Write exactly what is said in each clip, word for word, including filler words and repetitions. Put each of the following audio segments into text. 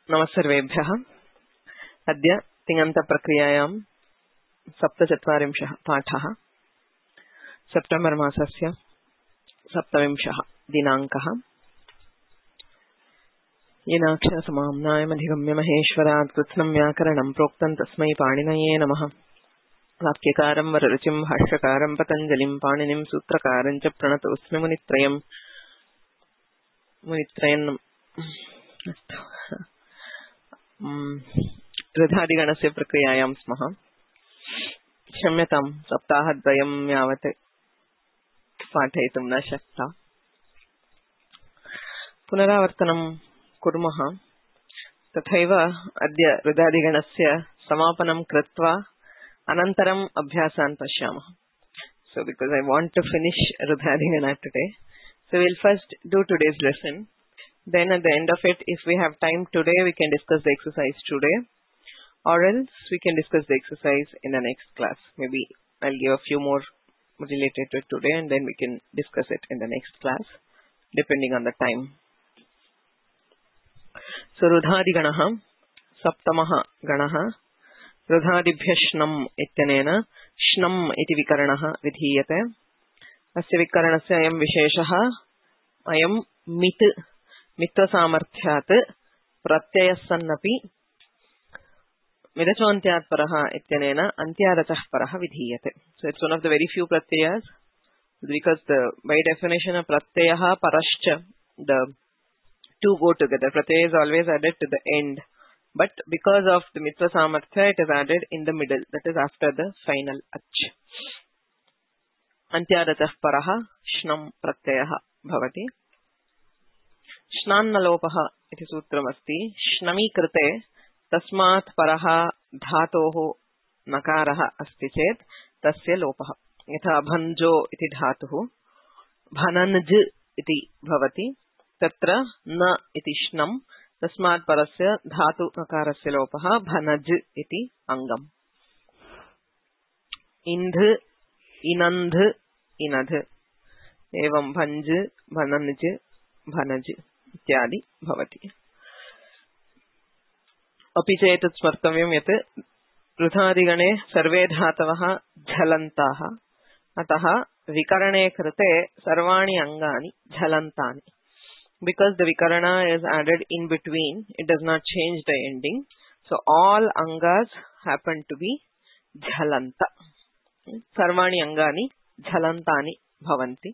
नमस्सर्वेभ्यः। अद्य तिङन्तप्रक्रियायां सप्तचत्वारिंशः पाठः। सेप्टेम्बर् मासस्य सप्तविंशः दिनाङ्कः। येनाक्षरसमाम्नायमधिगम्य महेश्वरात् कृत्स्नं व्याकरणं प्रोक्तं तस्मै पाणिनये नमः। वाक्यकारं वररुचिं भाष्यकारं पतञ्जलिं पाणिनिं सूत्रकारं च प्रणतोऽस्मि मुनित्रयम् मुनित्रयम् ऋधादिगणस्य प्रक्रियायां स्मः। क्षम्यतां, सप्ताहद्वयं यावत् पाठयितुं न शक्ता। पुनरावर्तनं कुर्मः। तथैव अद्य ऋधादिगणस्य समापनं कृत्वा अनन्तरम् अभ्यासान् पश्यामः। So because I want to finish ऋधादिगणा today, so we'll first do today's lesson. Then at the end of it, if we have time today, we can discuss the exercise today, or else we can discuss the exercise in the next class. Maybe I'll give a few more related to it today, and then we can discuss it in the next class, depending on the time. So ऋधादिगणः सप्तमः गणः। ऋधादिभ्यः श्नम् इत्यनेन श्नम् इति विकरणः विधीयते। अस्य विकरणस्य अयं विशेषः अयं मित् मित्वसामर्थ्यात् प्रत्ययः सन्नपि मिदचोन्त्यात् परः इत्यनेन अन्त्यादतः परः विधीयते. So it's one of the very few pratyayas, because the, by definition of pratyayah parascha, the two go together. Pratyaya is always added to the end, but because of the mitva samarthya, it is added in the middle, that is after the final ach. Antyadatah parah shnam pratyayah bhavati. श्नान्नलोपः इति सूत्रमस्ति। श्नमि कृते तस्मात् परः धातोः नकारः अस्ति चेत् तस्य लोपः। यथा भञ्जो इति धातुः भनञ्ज इति भवति, तत्र न इति श्नम्, तस्मात् परस्य धातु नकारस्य लोपः भनज इति अङ्गम्। इन्ध इनन्ध इनध एवं भञ्ज भनञ्ज भनज इत्यादि भवति। अपि च एतत् स्मर्तव्यं यत् ऋधादिगणे सर्वे धातवः झलन्ताः, अतः विकरणे कृते सर्वाणि अङ्गानि झलन्तानि. Because the vikarana is added in between, it does not change the ending. So all angas happen to be jhalanta. Sarvani angani jhalantani bhavanti.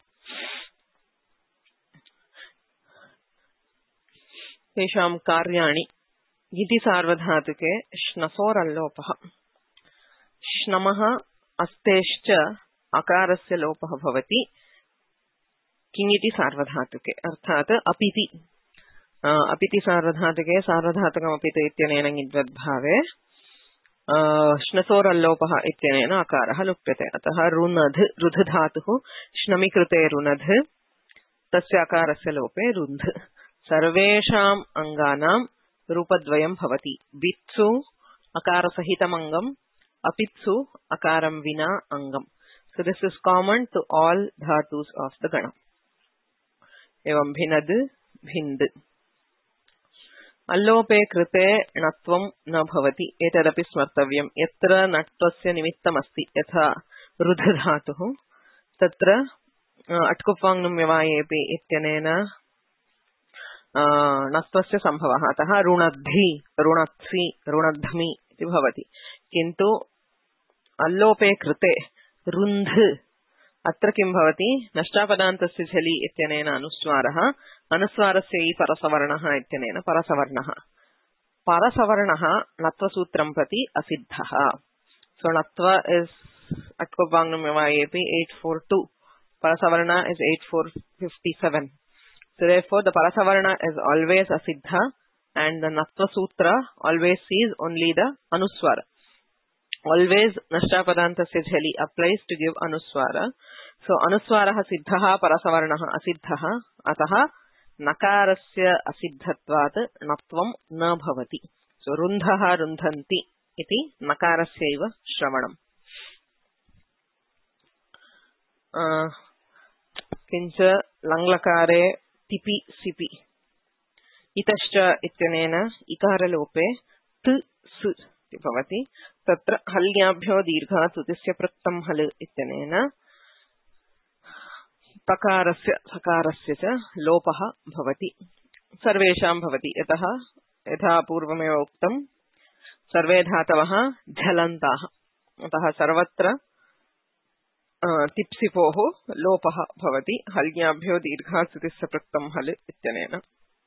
तेषां कार्याणि इति सार्वधातुके श्नसोरल्लोपः। श्नमः अस्तेश्च अकारस्य लोपः भवति किङिति सार्वधातुके, अर्थात् अपिति अपिति सार्वधातुके सार्वधातुकमपिति इत्यनेन ङिद्वद्भावे श्नसोरल्लोपः इत्यनेन अकारः लुप्यते। अतः रुनध् रुध् धातुः श्नमि कृते रुनध्, तस्य अकारस्य लोपे रुन्ध्। सर्वेषाम् अंगानां रूपद्वयं भवति। वित्सु अकारसहितम् अङ्गम्, अपित्सु अकारं विना अङ्गम्. So this is common to all dhatus of the gana. एवं भिनद् भिन्द्। अल्लोपे कृते णत्वं न भवति, एतदपि स्मर्तव्यम्। यत्र णत्वस्य निमित्तमस्ति, यथा रुध् धातुः, तत्र अट्कुप्वाङ् व्यवायेपि इत्यनेन णत्वस्य सम्भवः। अतः रुणद्धि रुणत्सि रुणध्मि इति भवति। किन्तु अल्लोपे कृते रुन्ध्, अत्र किं भवति? नष्टापदान्तस्य झलि इत्यनेन अनुस्वारः, अनुस्वारस्य इ परसवर्णः इत्यनेन परसवर्णः। परसवर्णः णत्वसूत्रं प्रति असिद्धः। सो णत्व इस् अट्कुप्वाङ् व्यवायेपि eight four two, परसवर्णा is eight four five seven. So therefore the parasavarna is always asiddha, and the natva sutra always sees only the anuswara. Always nashtapadantasya jhali applies to give anuswara. So anuswarah siddhah parasavarnah asiddhah, atah nakarasya asiddhatvat natvam na bhavati. So rundhah rundhanti iti nakarasyaiva shravanam. किंच लंग्लकारे तिपि सिपि इतश्च इत्यनेन इकारलोपे त् स् इति भवति। तत्र हल्याभ्यो दीर्घात् उदिस्य पृक्तं हल् इत्यनेन तकारस्य सकारस्य च लोपः भवति। सर्वेषां भवति, यतः यथा पूर्वमेव उक्तं सर्वे धातवः झलन्ताः, अतः सर्वत्र तिप्सिपोः लोपः भवति हल्याभ्यो दीर्घात् उदिस्य पृक्तं हल् इत्यनेन।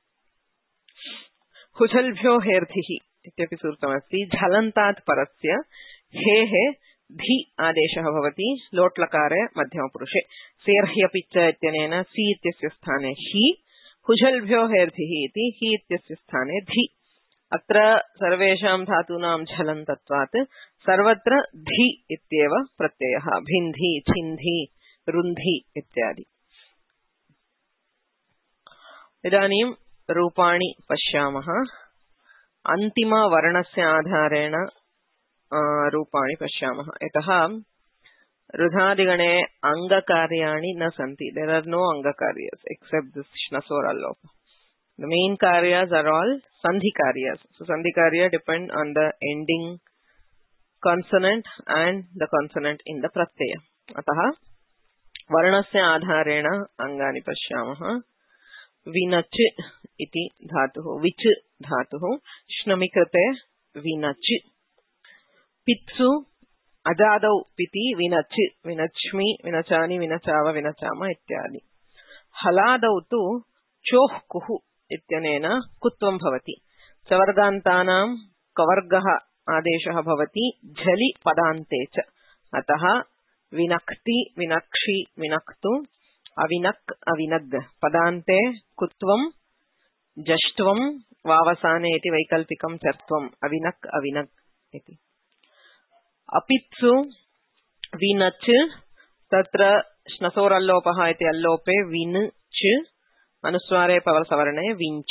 हुझल्भ्यो हेर्धिः इत्यपि सूत्रमस्ति। झलन्तात् परस्य हेः धि आदेशः भवति लोट्लकारे मध्यमपुरुषे। सेर्ह्यपिच्च इत्यनेन सी इत्यस्य स्थाने हि, हुझल्भ्यो हेर्धिः इति हि इत्यस्य स्थाने धि। अत्र सर्वेषां धातूनां झलन्तत्वात् सर्वत्र धि इत्येव प्रत्ययः, भिन्धि, छिन्धि, रुन्धि इत्यादि। इदानीं रूपाणि पश्यामः। अन्तिमवर्णस्य आधारेण रूपाणि पश्यामः। यतः रुधादिगणे अङ्गकार्याणि न सन्ति। देयर आर नो अङ्गकार्यस् एक्सेप्ट दिस् श्नसोर अल्लोप। The main karyas are all sandhi karyas. So sandhi karya depend on the ending consonant and the consonant in the pratyaya. Ataha varnasya adharena angani pashyamah. Vinach iti dhatuh, vich dhatuh, shnamikrate vinach. Pitsu ajadau piti vinach, vinachmi, vinachani, vinachava, vinachama ityadi. Haladau tu choh kuhu इत्यनेन कुत्वं भवति। चवर्गान्तानां कवर्गः आदेशः भवति झलि पदान्ते च। अतः विनक्ति, विनक्षि, विनक्तु, अविनक्, अविनग् पदान्ते कुत्वं, जष्ट्वं, वावसाने इति वैकल्पिकं चर्त्वम्, अविनक्, अविनग् इति। अपित्सु विनच्, तत्र श्नसोरल्लोपः इति अल्लोपे विन् च, अनुस्वारे पवसवर्णे विञ्च।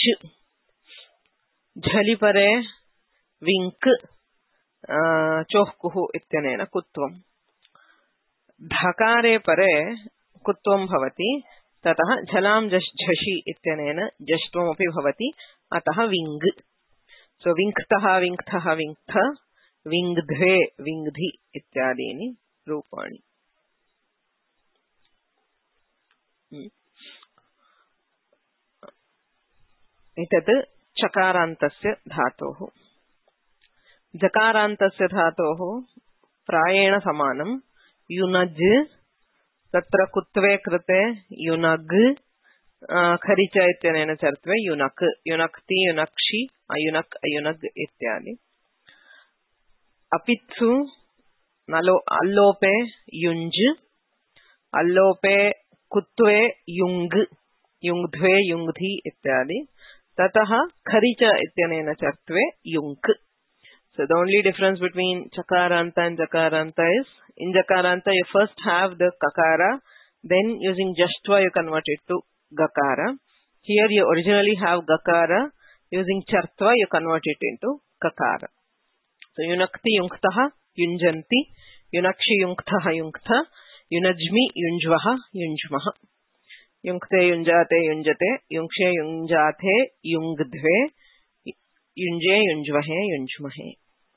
झलिपरे विङ्क्, चोह्कुः इत्यनेन कुत्वम्। धकारे परे कुत्वं भवति, ततः झलां जश् झषि इत्यनेन जष्ट्वमपि भवति, अतः विङ्ग्। सो विङ्क्तः, विङ्क्तः, विङ्क्थ, विङ्ग्ध्वे, विङ्ग्धि इत्यादीनि रूपाणि। एतत् चकारान्तस्य धातोः। जकारान्तस्य धातोः प्रायेण समानं। युनज्, तत्र कुत्वे कृते युनग्, खरिच इत्यनेन चर्त्वे युनक्, युनक्ति, युनक्षि, अयुनक्, अयुनग् इत्यादि। अपित्सु नलो अल्लोपे युञ्ज्, अल्लोपे कुत्वे युङ्ग्, युङ्ग्ध्वे, युङ्ग्धि इत्यादि। ततः खरिच इत्यनेन चर्त्वे युङ्क्। So the only difference between chakaranta and jakaranta is, in jakaranta you first have the kakara, then using jashtva you convert it to gakara. Here you originally have gakara, using chartva you convert it into kakara. So yunakti yunktaha yunjanti, yunakshi yunktaha yunktha, yunajmi yunjvaha yunjmaha. युङ्क्ते युञ्जाते युञ्जते, युङ्क्षे युञ्जाते युङ्ग्ध्वे, युञ्जे युञ्ज्वहे युञ्ज्महे।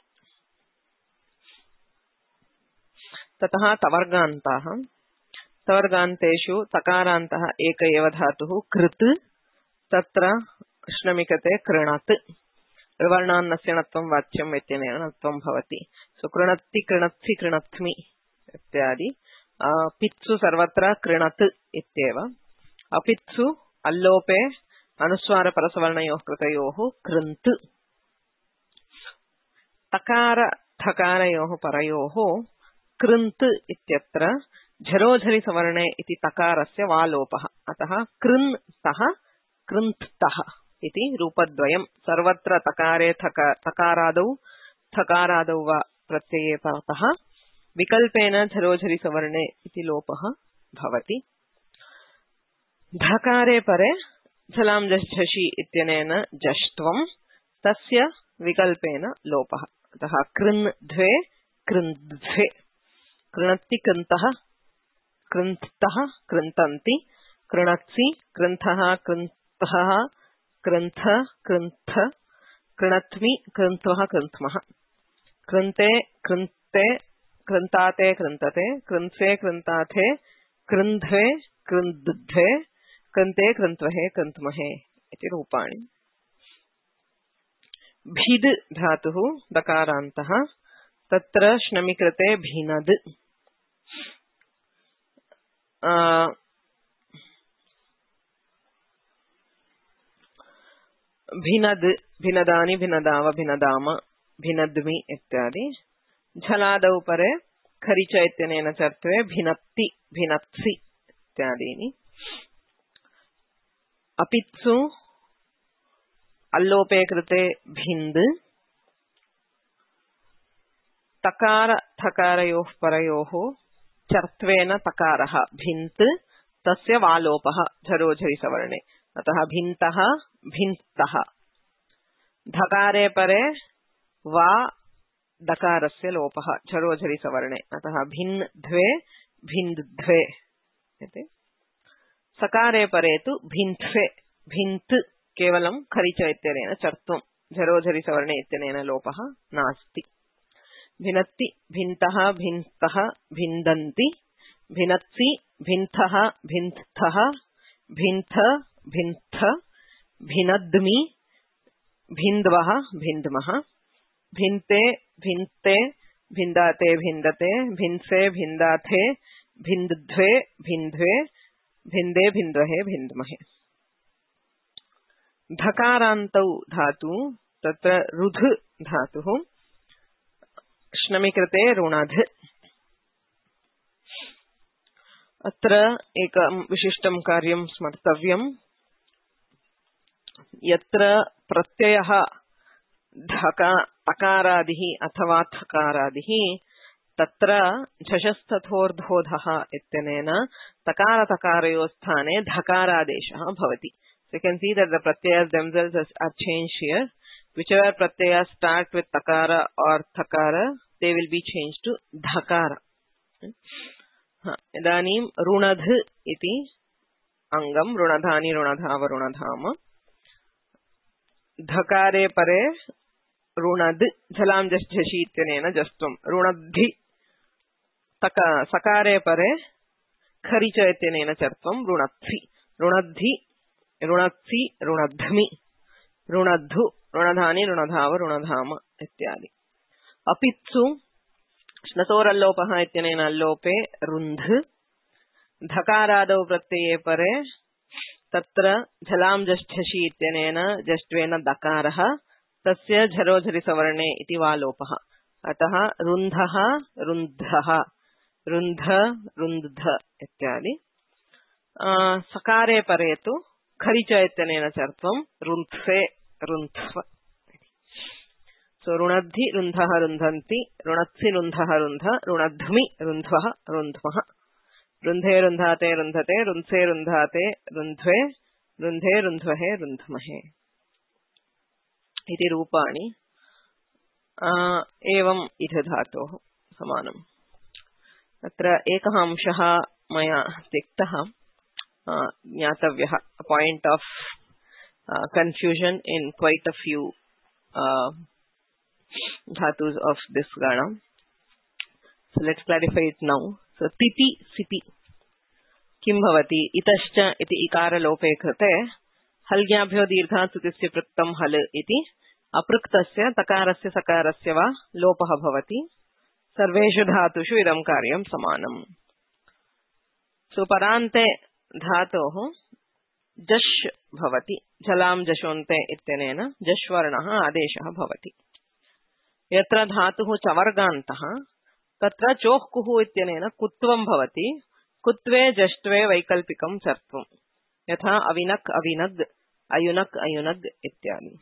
ततः तवर्गान्ताः। तवर्गान्तेषु तकारान्तः एक एव धातुः कृत्, तत्र श्नमिकते कृणत्। वर्णान्नस्य णत्वं वाच्यम् इत्यनेन णत्वं भवति। सो कृणत्ति, कृणत्सि, कृणत्मि इत्यादि। पित्सु सर्वत्र कृणत् इत्येव। अपित्सु अल्लोपे अनुस्वार परसवर्णयोः कृतयोः कृन्त्। तकार ठकारयोः परयोः कृन्त् इत्यत्र झरोझरि सवर्णे इति तकारस्य वालोपः। अतः कृन्तः, कृन्तः इति रूपद्वयम्। सर्वत्र तकारे तकारादौ थकारादौ वा प्रत्यये परतः विकल्पेन झरोझरि सवर्णे इति लोपः भवति। धकारे परे झलां झषि इत्यनेन जष्ट्वं, तस्य विकल्पेन लोपः। अतः कृन् द्वे, कृन्ध्वे। कृणत्ति, कृन्तः, कृन्तः, कृन्तन्ति, कृणत्सि, कृन्तः, कृन्तः, कृन्थ कृन्थ कृणत्मि कृन्त्वः कृन्त्मः कृन्ते कृन्ते कृन्ताते कृन्तते कृन्त्वे कृन्ताथे कृन्ध्वे कृन्द्धे कृन्ते कृन्त्वहे कृन्त्महे इति रूपाणि। भिद् धातुः दकारान्तः तत्र श्नमिकृते भिनद् भिनद् भिनदानि भिनदाव भिनदाम भिनद्मि इत्यादि। झलादौ परे खरिच इत्यनेन चर्त्वे भिनत्ति भिनत्सि इत्यादीनि। अपित्सु अल्लोपे कृते भिन्द् तकार थकारयोः परयोः चर्त्वेन तकारः भिन्त् तस्य वालोपः झरोझरि सवर्णे अतः भिन्तः भिन्तः। धकारे परे वा दकारस्य लोपः झरोझरि सवर्णे अतः भिन् द्वे भिन्द्ध्वे। सकारे परे तु भिन्त्वे भिन्त् केवलं खरिच इत्यनेन चर्त्वं झरोझरि सवर्णे इत्यनेन लोपः नास्ति। भिनत्ति भिन्तः भिन्तः भिन्दन्ति भिनत्सि भिन्थः भिन्थः भिन्थ भिन्थ भिनद्मि भिन्द्वः भिन्द्मः। भिन्ते भिन्ते भिन्दाते भिन्दते भिन्से भिन्दाथे भिन्द्ध्वे भिन्द्ध्वे भिन्दे भिन्द्वहे भिन्द्महे। धकारान्तौ धातु तत्र रुध् धातुः श्नमिकृते ऋणध्। अत्र एकं विशिष्टं कार्यं स्मर्तव्यम्। यत्र प्रत्ययः धका तकारादिः अथवा थकारादिः तत्र झषस्तथोर्धोधः इत्यनेन तकारतकारयोः स्थाने धकारादेशः भवति। So you can see that the pratyayas themselves are changed here. Whichever pratyayas start with takara or thakara, they will be changed to dhakara. इदानीं ऋणध् इति अंगम ऋणधानि ऋणधाव ऋणधाम। धकारे परे ऋणद् झलां झषि इत्यनेन जस्त्वं ऋणद्धि। तका सकारे परे खरिच इत्यनेन चर्त्वं ऋणत्सि ऋणद्धि ऋणत्सि ऋणध्मि ऋणद्धु ऋणधानि ऋणधाव ऋणधाम इत्यादि। अपित्सु श्नतोरल्लोपः इत्यनेन अल्लोपे रुन्ध्। धकारादौ प्रत्यये परे तत्र झलां झषि इत्यनेन जष्ट्वेन दकारः तस्य झरोझरि सवर्णे इति वा लोपः अतः रुन्धः रुन्धः रुन्ध रुन्ध इत्यादि। सकारे परे तु खरिच इत्यनेन चर्त्वं रुन्ध्वे रुन्ध्व। सो ऋणद्धि रुन्धः रुन्धन्ति ऋणत्सि रुन्धः रुन्ध ऋणध्मि रुन्ध्वः रुन्ध्मः। रुन्धे रुन्धाते रुन्धते रुन्धे रुन्धाते रुन्ध्वे रुन्धे रुन्ध्वहे रुन्ध्महे इति रूपाणि। एवम् इध धातोः समानम्। अत्र एकः अंशः मया त्यक्तः ज्ञातव्यः। Point of confusion in quite a few uh, dhatus of this gana. So let's clarify it now. So titi siti kim bhavati itascha iti ikara lope krite halgyabhyo दीर्घात् सुतिस्य पृक्तं हल इति अपृक्तस्य तकारस्य सकारस्य वा लोपः भवति। सर्वेषु धातुषु इदं कार्यं समानम्। सो परान्ते धातोः जश् भवति। झलां जशोन्ते इत्यनेन जश् वर्णः आदेशः भवति। यत्र धातुः चवर्गान्तः तत्र चोः कुः इत्यनेन कुत्वं भवति। कुत्वे जष्ट्वे वैकल्पिकं चर्त्वं यथा अविनक् अविनग् अयुनक् अयुनग् इत्यादि।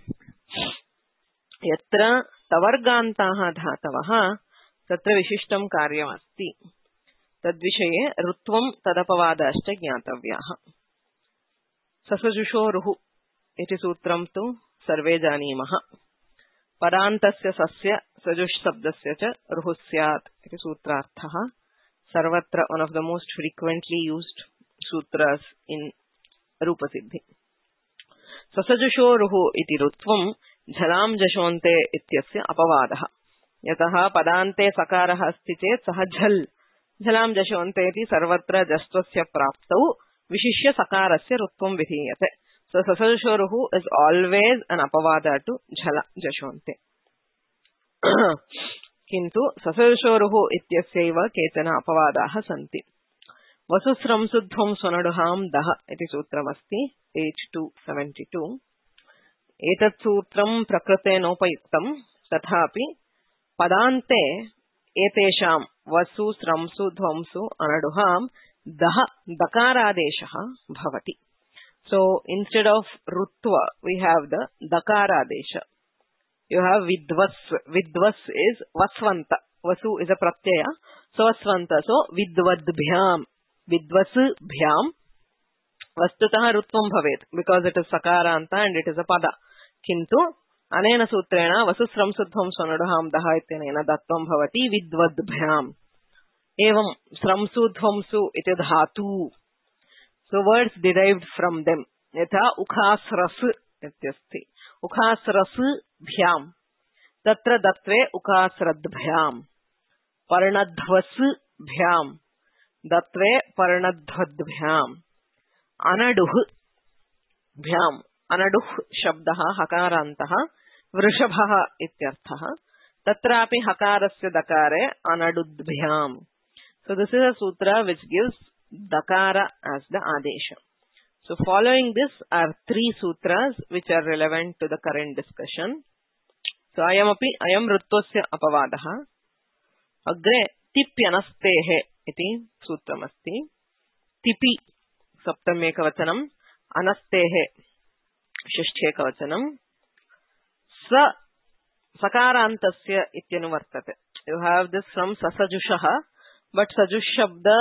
यत्र तवर्गान्ताः धातवः तत्र विशिष्टं कार्यमस्ति। तद्विषये ऋत्वं तदपवादाश्च ज्ञातव्याः। ससजुषोरुः इति सूत्रं तु सर्वे जानीमः। परान्तस्य सस्य सजुष् शब्दस्य च रुः स्यात् इति सूत्रार्थः। सर्वत्र one of the most frequently used sutras in रूपसिद्धि। ससजुषोरुः इति रुत्वं झलां जशोन्ते इत्यस्य अपवादः। यतः पदान्ते सकारः अस्ति चेत् सः झल् झलां जशोन्ते इति सर्वत्र जस्त्वस्य प्राप्तौ विशिष्य सकारस्य रुत्वं विधीयते। So ससजुषोरुः is always an apavada to झला जशोन्ते। किन्तु ससजुषोरुः इत्यस्यैव केचन अपवादाः सन्ति। वसुस्रंसुध्वं स्वनडुहां दः इति सूत्रमस्ति पेज् टु सेवेन्टि टु। एतत् सूत्रं प्रकृतेनोपयुक्तं, तथापि पदान्ते एतेषां वसु स्रंसु ध्वंसु अनडुहां दः दकारादेशः भवति। So instead of rutva we have the dakaradesha. You have vidvas. Vidvas is vasvanta. Vasu is a pratyaya, so vasvanta. So vidvadbhyam, vidvasbhyam vastutah rutvam bhavet because it is sakaranta and it is a pada. Kintu anena sutrena vasusramsudhvam swanadham daha ityenena dattvam bhavati vidvadbhyam. Evam sramsudhvamsu iti dhatu. So words derived from them. Yatha ukhasras ityasti. Ukhasras bhyam. Tatra datve ukhasradbhyam. Parnadhvas bhyam. Datve parnadhvadbhyam. Anaduh bhyam. Anaduh shabdaha hakarantaha vrishabhaha ityarthaha. Tatrapi hakarasya dakare anadudbhyam. So this is a sutra which gives dakara as the adesha. So following this are three sutras which are relevant to the current discussion. So ayamapi ayam rutvasya apavadaha. Agre tipyanastehe iti sutramasti. Tipi saptamekavachanam, anastehe shisthekavachanam. Sa sakarantasya ityanuvartate. You have this from sasajushaha, but sajush shabda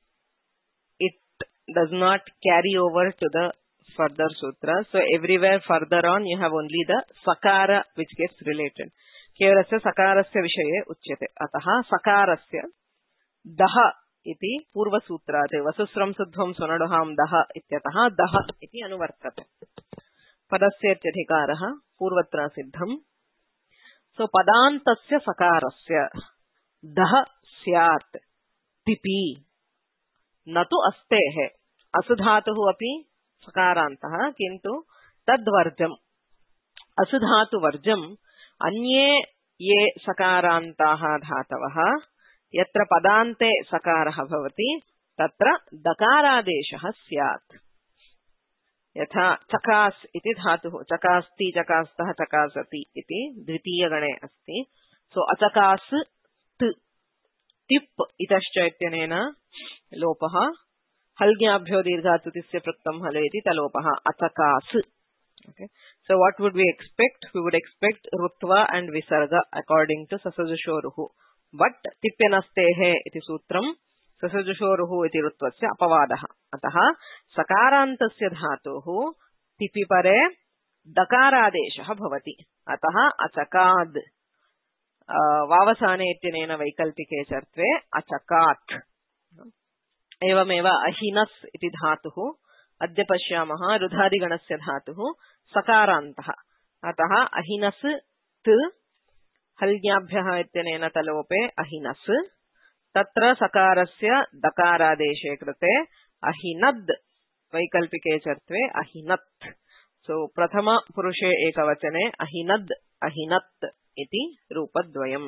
does not carry over to the further sutras. So everywhere further on you have only the sakara which gets related. Kevalasya sakarasya vishaye uchyate. Ataha sakarasya daha iti purva sutrate vasusramsudhvam swanaduham daha ityataha daha iti anuvartate. Padasya ityadhikaraha purvatra siddham. So padantasya sakarasya daha syat tipi नतु अस्तेः असुधातुः अपि सकारान्तः किन्तु तद्वर्जम् असुधातुवर्जम् अन्ये ये सकारान्ताः धातवः यत्र पदान्ते सकारः भवति तत्र दकारादेशः स्यात्। यथा चकास् इति धातुः चकास्ति चकास्तः चकासति इति द्वितीयगणे अस्ति। सो अचकास् त् टिप् इतश्च इत्यनेन लोपः हल्ज्ञाभ्यो दीर्घातुतिस्य प्रक्तं हल इति तलोपः अचकास्. Okay. So what would we expect? We would expect rutva and visarga according to sasajushoruhu. But tipyanastehe iti sutram sasajushoruhu iti rutvasya apavadaha. Ataha sakarantasya dhatohu tipi pare dakaradeshah bhavati. Ataha achakad. वावसाने इत्यनेन वैकल्पिके चर्त्वे अचकात्। एवमेव अहिनस् इति धातुः अद्य पश्यामः रुधादिगणस्य धातुः सकारान्तः। अतः अहिनस् त् हल्ज्ञाभ्यः इत्यनेन तलोपे अहिनस् तत्र सकारस्य दकारादेशे कृते अहिनद् वैकल्पिके चर्त्वे अहिनत्। सो प्रथम पुरुषे एकवचने अहिनद् अहिनत् इति रूपद्वयम्।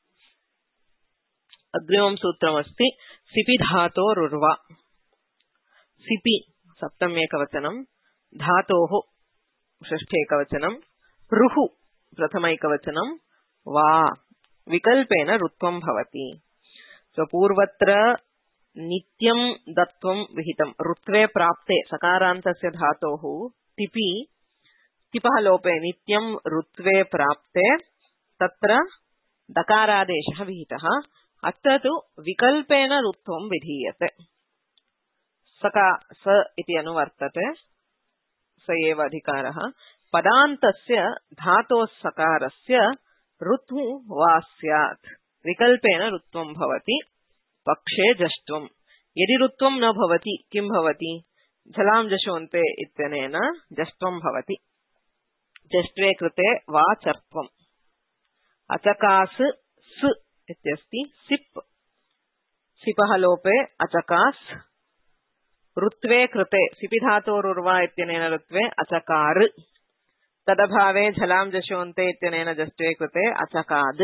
अग्रिमं सूत्रमस्ति सिपि धातोरुर्वा। सिपि सप्तमेकवचनं, धातोः षष्ठेकवचनं, रुः प्रथमैकवचनं, वा विकल्पेन रुत्वं भवति। सो पूर्वत्र नित्यं दत्वं विहितं रुत्वे प्राप्ते सकारान्तस्य धातोः तिपि तिपः लोपे नित्यं रुत्वे प्राप्ते तत्र दकारादेशः विहितः। अत्र तु विकल्पेन रुत्वं विधीयते। सका स इति अनुवर्तते स एव अधिकारः। पदान्तस्य धातोः सकारस्य ऋतु वा स्यात् विकल्पेन रुत्वं भवति पक्षे जष्ट्वम्। यदि रुत्वं न भवति किं भवति? झलां जशोन्ते इत्यनेन जष्ट्वं भवति. जष्ट्वे कृते वा चर्त्वम्. अचकास् स् इत्यस्ति. सिप् सिपः लोपे अचकास्. ऋत्वे कृते सिपि धातोरुर्वा इत्यनेन ऋत्वे अचकार. तदभावे झलां जशोन्ते इत्यनेन जष्ट्वे कृते अचकाद्.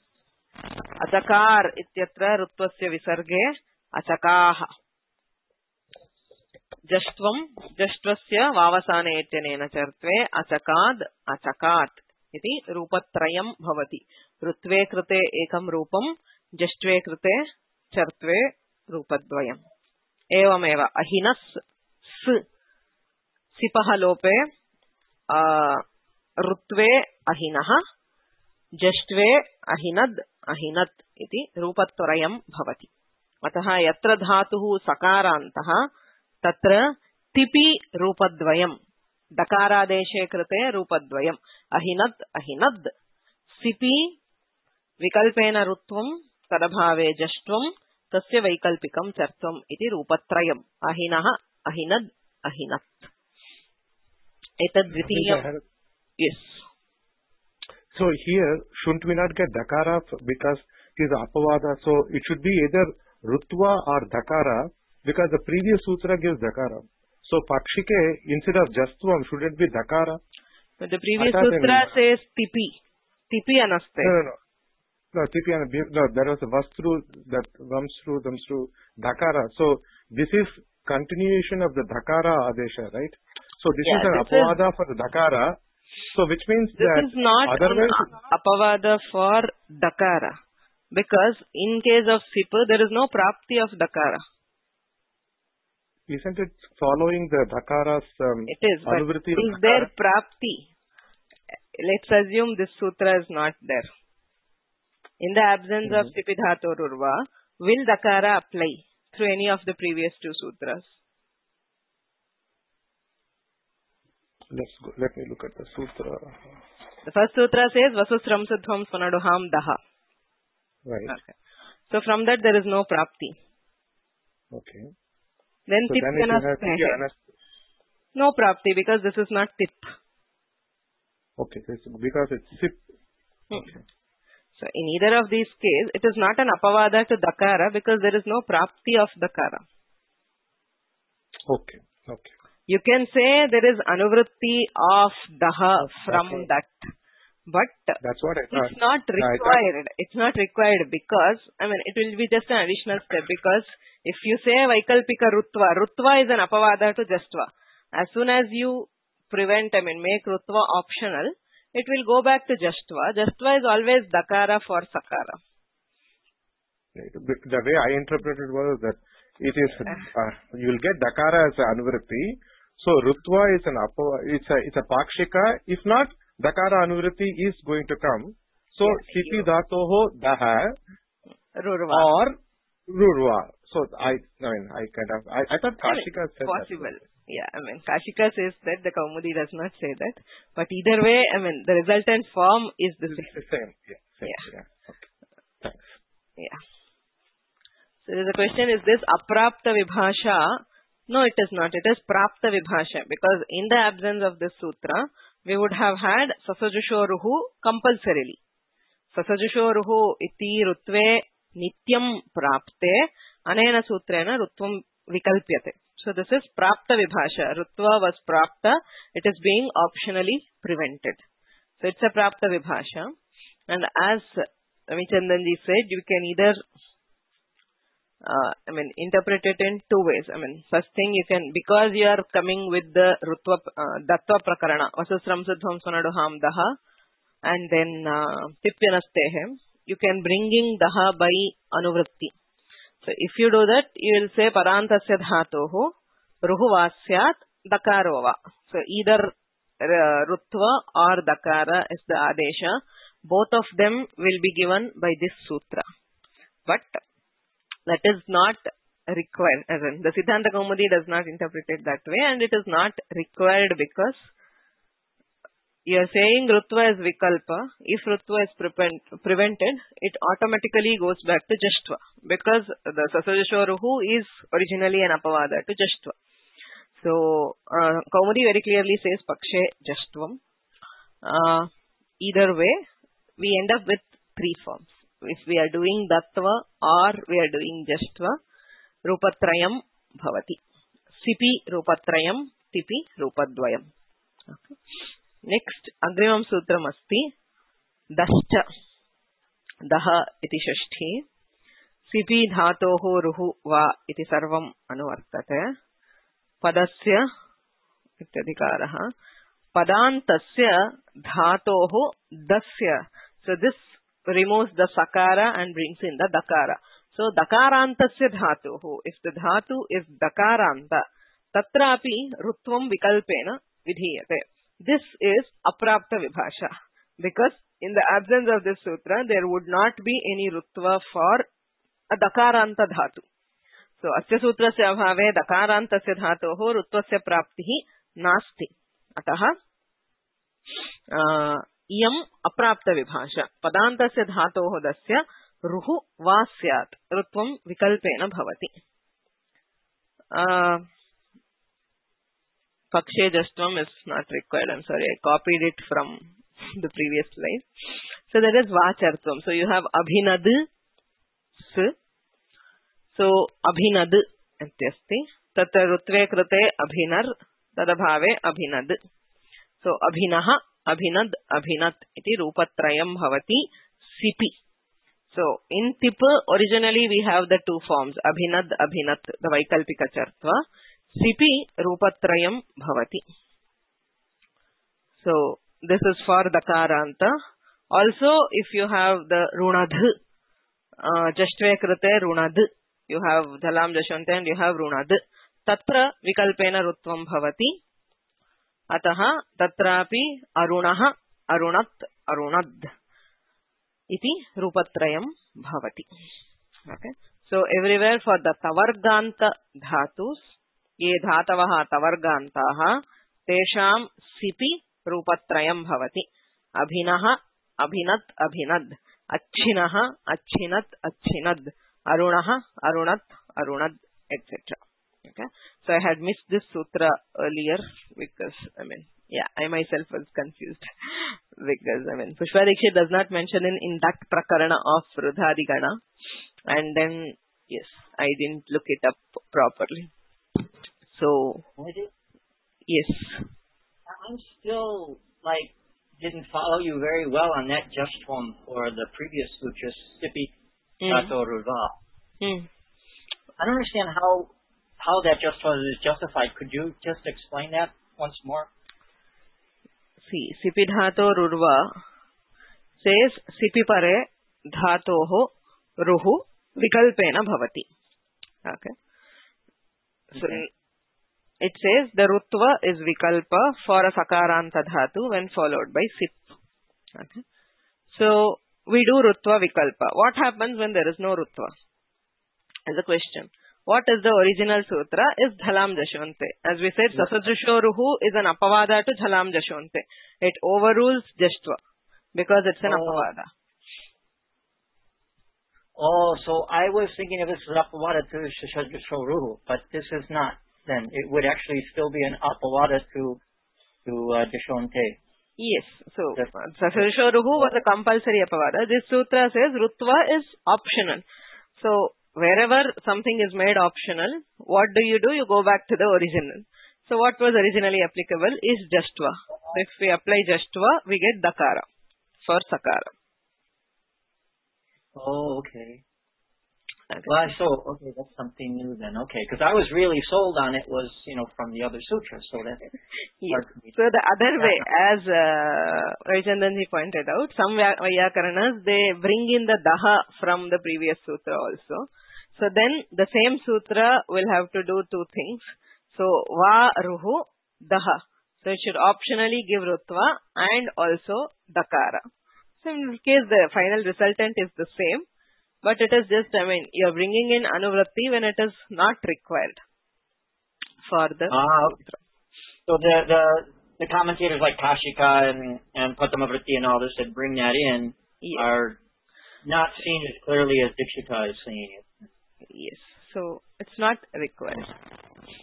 अचकार इत्यत्र ऋत्वस्य विसर्गे अचकाः. जष्ट्वं जष्ट्वस्य वावसाने इत्यनेन चर्त्वे अचकाद् अचकात् इति रूपत्रयं भवति. ऋत्वे कृते एकं रूपं, जष्ट्वे कृते चर्त्वे रूपद्वयम्. एवमेव अहिनस् स् सिपः लोपे ऋत्वे अहिनः, जष्ट्वे अहिनद् अहिनत् इति रूपत्रयं भवति. अतः यत्र धातुः सकारान्तः तत्र तिपि रूपद्वयम्. दकारादेशे कृते रूपद्वयम्. अहिनत् अहिनद्. सिपि विकल्पेन ऋत्वं, तदभावे जष्ट्वं, तस्य वैकल्पिकं चर्त्वम् इति रूपत्रयम्. अहिनः अहिनद् अहिनत्. एतद् द्वितीयम्. Yes. So here, shouldn't we not get dakara because it is apavada? So it should be either rutva or dakara because the previous sutra gives dakara. So pakshike instead of justvam, should it be dakara? But the previous Atat sutra says tipi. Tipi anaste. No, no, no. No, tipi anaste. No, there was a vastru, that vamsru, damsru, dakara. So this is continuation of the dakara adesha, right? So this yeah, is an apavada is... for the dakara. So which means this that is not otherwise an apavada for dakara, because in case of sipa there is no prapti of dakara. Isn't it following the dakara's um, it is, but is there prapti? Let's assume this sutra is not there. In the absence mm-hmm. of sipi dhatu urva, will dakara apply through any of the previous two sutras? Let's go. Let me look at the sutra. The first sutra says Vasusram Siddhvam Swanaduham Daha. Right. Okay. So from that there is no prapti. Okay. Then so tip then can no prapti because this is not tip. Okay. Because it's sip. Hmm. Okay. So in either of these cases, it is not an apavada to dakara because there is no prapti of dakara. Okay. Okay. You can say there is anuvritti of daha from okay. that, but that's what I thought. It's not required. Thought... It's not required because, I mean, it will be just an additional step because if you say Vaikalpika Rutva, Rutva is an apavada to Jastva. As soon as you prevent, I mean, make Rutva optional, it will go back to Jastva. Jastva is always Dakara for Sakara. The way I interpreted was that it is, uh, you will get Dakara as an anuvritti. So Rutva is an apava, it's a it's a pakshika. If not, Dakara anuvritti is going to come. So sipi dhatoho daha Rurva or Rurva. So I I mean I kind of I, I thought Kashika said possible. That. Yeah, I mean Kashika says that, the Kaumudi does not say that. But either way, I mean the resultant form is the same. The same. Yeah. Same. Yeah. yeah. Okay. Thanks. Yeah. So the question is this aprapta vibhasha? No, it is not. It is prapta vibhasha because in the absence of this sutra, we would have had sasajushoruhu compulsorily. Sasajushoruhu iti rutve nityam prapte anena sutrena rutvam vikalpyate. So this is prapta vibhasha. Rutva was prapta. It is being optionally prevented. So it's a prapta vibhasha. And as Ramichandanji said, you can either Uh, I mean, interpret it in two ways. I mean, first thing you can, because you are coming with the Rutva, uh, Dattva Prakarana, Vasasram Siddhvam Swanaduham Daha, and then Tipyanastehem, uh, you can bringing Daha by Anuvritti. So, if you do that, you will say Parantasya Dhatoho, Ruhu Vasyat, Dakarova. So, either uh, Rutva or Dakara is the Adesha. Both of them will be given by this sutra. But, that is not required. As in, the Siddhanta Kaumudi does not interpret it that way, and it is not required because you are saying Rutva is Vikalpa. If Rutva is prevent, prevented, it automatically goes back to Jashtva because the Sasajashoruhu is originally an Apavada to Jashtva. So, uh, Kaumudi very clearly says Pakshe Jashtvam. Uh, either way, we end up with three forms. If we are doing Dattva or we are doing Jashtva, Rupatrayam Bhavati. Sipi Rupatrayam, Tipi Rupadvayam. Okay. Next, Agrimam Sutram Asti, Dascha, Daha iti Shashti, Sipi Dhatoho Ruhu Va iti Sarvam Anuvartate, Padasya Ityadhikaraha, Padantasya Dhatoho Dasya. So this removes the Sakara and brings in the Dakara. So Dakarantasya Dhatoho, if the Dhatu is Dakaranta, Tatrapi Rutvam Vikalpena Vidhiyate. This is Aprapta Vibhasha. Because in the absence of this sutra, there would not be any Rutva for a Dakaranta Dhatu. So, Asya Sutrasya Abhave Dakarantasya Dhatoho Rutvasya Praptihi Nasti. Ataha uh, Iyam Aprapta Vibhasha. Padantasya Dhatoho Dasya Ruhu Vasyat. Rutvam Vikalpena Bhavati. Uh, Pakshe Jashtvam is not required. I'm sorry, I copied it from the previous slide. So that is Vachartvam. So you have Abhinad S. So Abhinad ityasti. Tatra Rutve Krute Abhinar Tadabhave Abhinad. So Abhinaha, Abhinad, Abhinat iti Rupatrayam Bhavati Sipi. So in Tipa, originally we have the two forms, Abhinad, Abhinat, the Vaikalpika Chartva. Sipi Rupatrayam Bhavati. So this is for Dakaranta. Also, if you have the Runadh, uh, Jashtve Krute Runadh, you have Dhalam Jashwante and you have Runadh. Tatra Vikalpena Rutvam Bhavati. Ataha Tatrapi Arunaha Arunat Arunad. Iti Rupatrayam Bhavati. Okay. So everywhere for the Tavarganta Dhatus, Ye Dhatavaha Tavargantaha, Tesham Sipi Rupatrayam Bhavati. Abhinaha Abhinat Abhinad. Achinaha Achinat Achinad. Arunaha Arunat Arunad, et cetera. Okay. So I had missed this sutra earlier because, I mean, yeah, I myself was confused because, I mean, Pushpa Dikshit does not mention in, in that prakarana of Rudhadigana. And then, yes, I didn't look it up properly. So, yes. I'm still, like, didn't follow you very well on that Jashtvam for the previous sutras, Sipi Dhato Ruva. Mm. I don't understand how how that Jashtvam is justified. Could you just explain that once more? See, Sipi Dhato Rurva says Sipi Pare Dhatoho Ruhu Vikalpena Bhavati. Okay. So, okay. It says the Rutva is Vikalpa for a Sakaranta Dhatu when followed by Sip. Okay. So, we do Rutva Vikalpa. What happens when there is no Rutva? Is a question. What is the original sutra? Is Dhalam Jashwante. As we said, yes. Sasadrushoruhu is an apavada to Dhalam Jashwante. It overrules Jashtva because it's an oh. apavada. Oh, so I was thinking of this as apavada to Sasadrushoruhu, but this is not. Then it would actually still be an apavada to to uh, Jashwante. Yes. So, Sasadrushoruhu was a compulsory apavada. This sutra says Rutva is optional. So, wherever something is made optional, what do you do? You go back to the original. So what was originally applicable is Jashtva. So if we apply Jashtva, we get Dakara for Sakara. Oh, okay. okay. Well, so, okay, that's something new then. Okay, because I was really sold on it was, you know, from the other sutras. So that yes. So the other way, as uh, Rajchandanji pointed out, some Vyakaranas, they bring in the Daha from the previous sutra also. So then the same sutra will have to do two things. So Va Ruhu Daha. So it should optionally give Rutva and also Dakara. So in this case the final resultant is the same. But it is just, I mean, you are bringing in Anuvratti when it is not required for the uh, sutra. So the, the the commentators like Kashika and, and Pattamavritti and all this that bring that in yes. are not seen as clearly as Dikshita is seeing it. Yes. So, it's not required.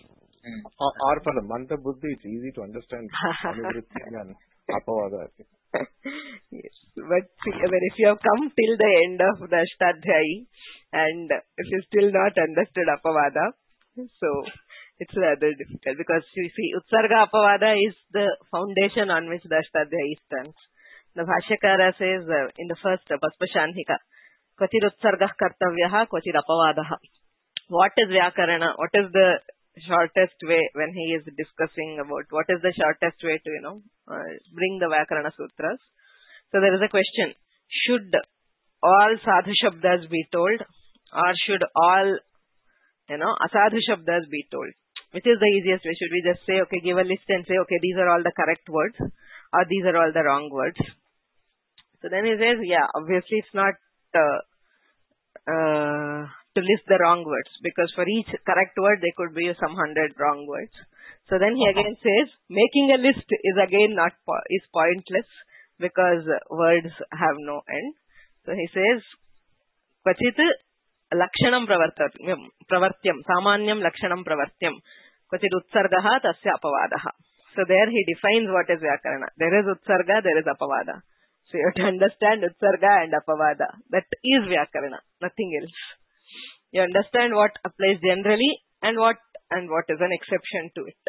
Mm. Or, or for the Manta Buddhi, it's easy to understand Anuvritti and Apavada. Yes. But see, I mean, if you have come till the end of the Ashtadhyayi and if you still not understood Apavada, so it's rather difficult because you see, Utsarga Apavada is the foundation on which the Ashtadhyayi stands. The Bhashyakara says uh, in the first uh, Paspashanhika, Kvachid Utsargah Kartavyaha, Kvachid Apavadaha. What is Vyakarana? What is the shortest way when he is discussing about what is the shortest way to, you know, uh, bring the Vyakarana Sutras? So there is a question. Should all Sadhu Shabdas be told or should all, you know, Asadhu Shabdas be told? Which is the easiest way? Should we just say, okay, give a list and say, okay, these are all the correct words or these are all the wrong words? So then he says, yeah, obviously it's not uh, uh, to list the wrong words because for each correct word there could be some hundred wrong words. So then he again says, making a list is again not po- is pointless because words have no end. So he says, Kvachit Lakshanam Pravartyam, Samanyam Lakshanam Pravartyam, Kvachit Utsargaha Tasya Apavadaha. So there he defines what is Vyakarana. There is Utsarga, there is Apavada. So you have to understand Utsarga and Apavada. That is Vyakarana, nothing else. You understand what applies generally and what and what is an exception to it.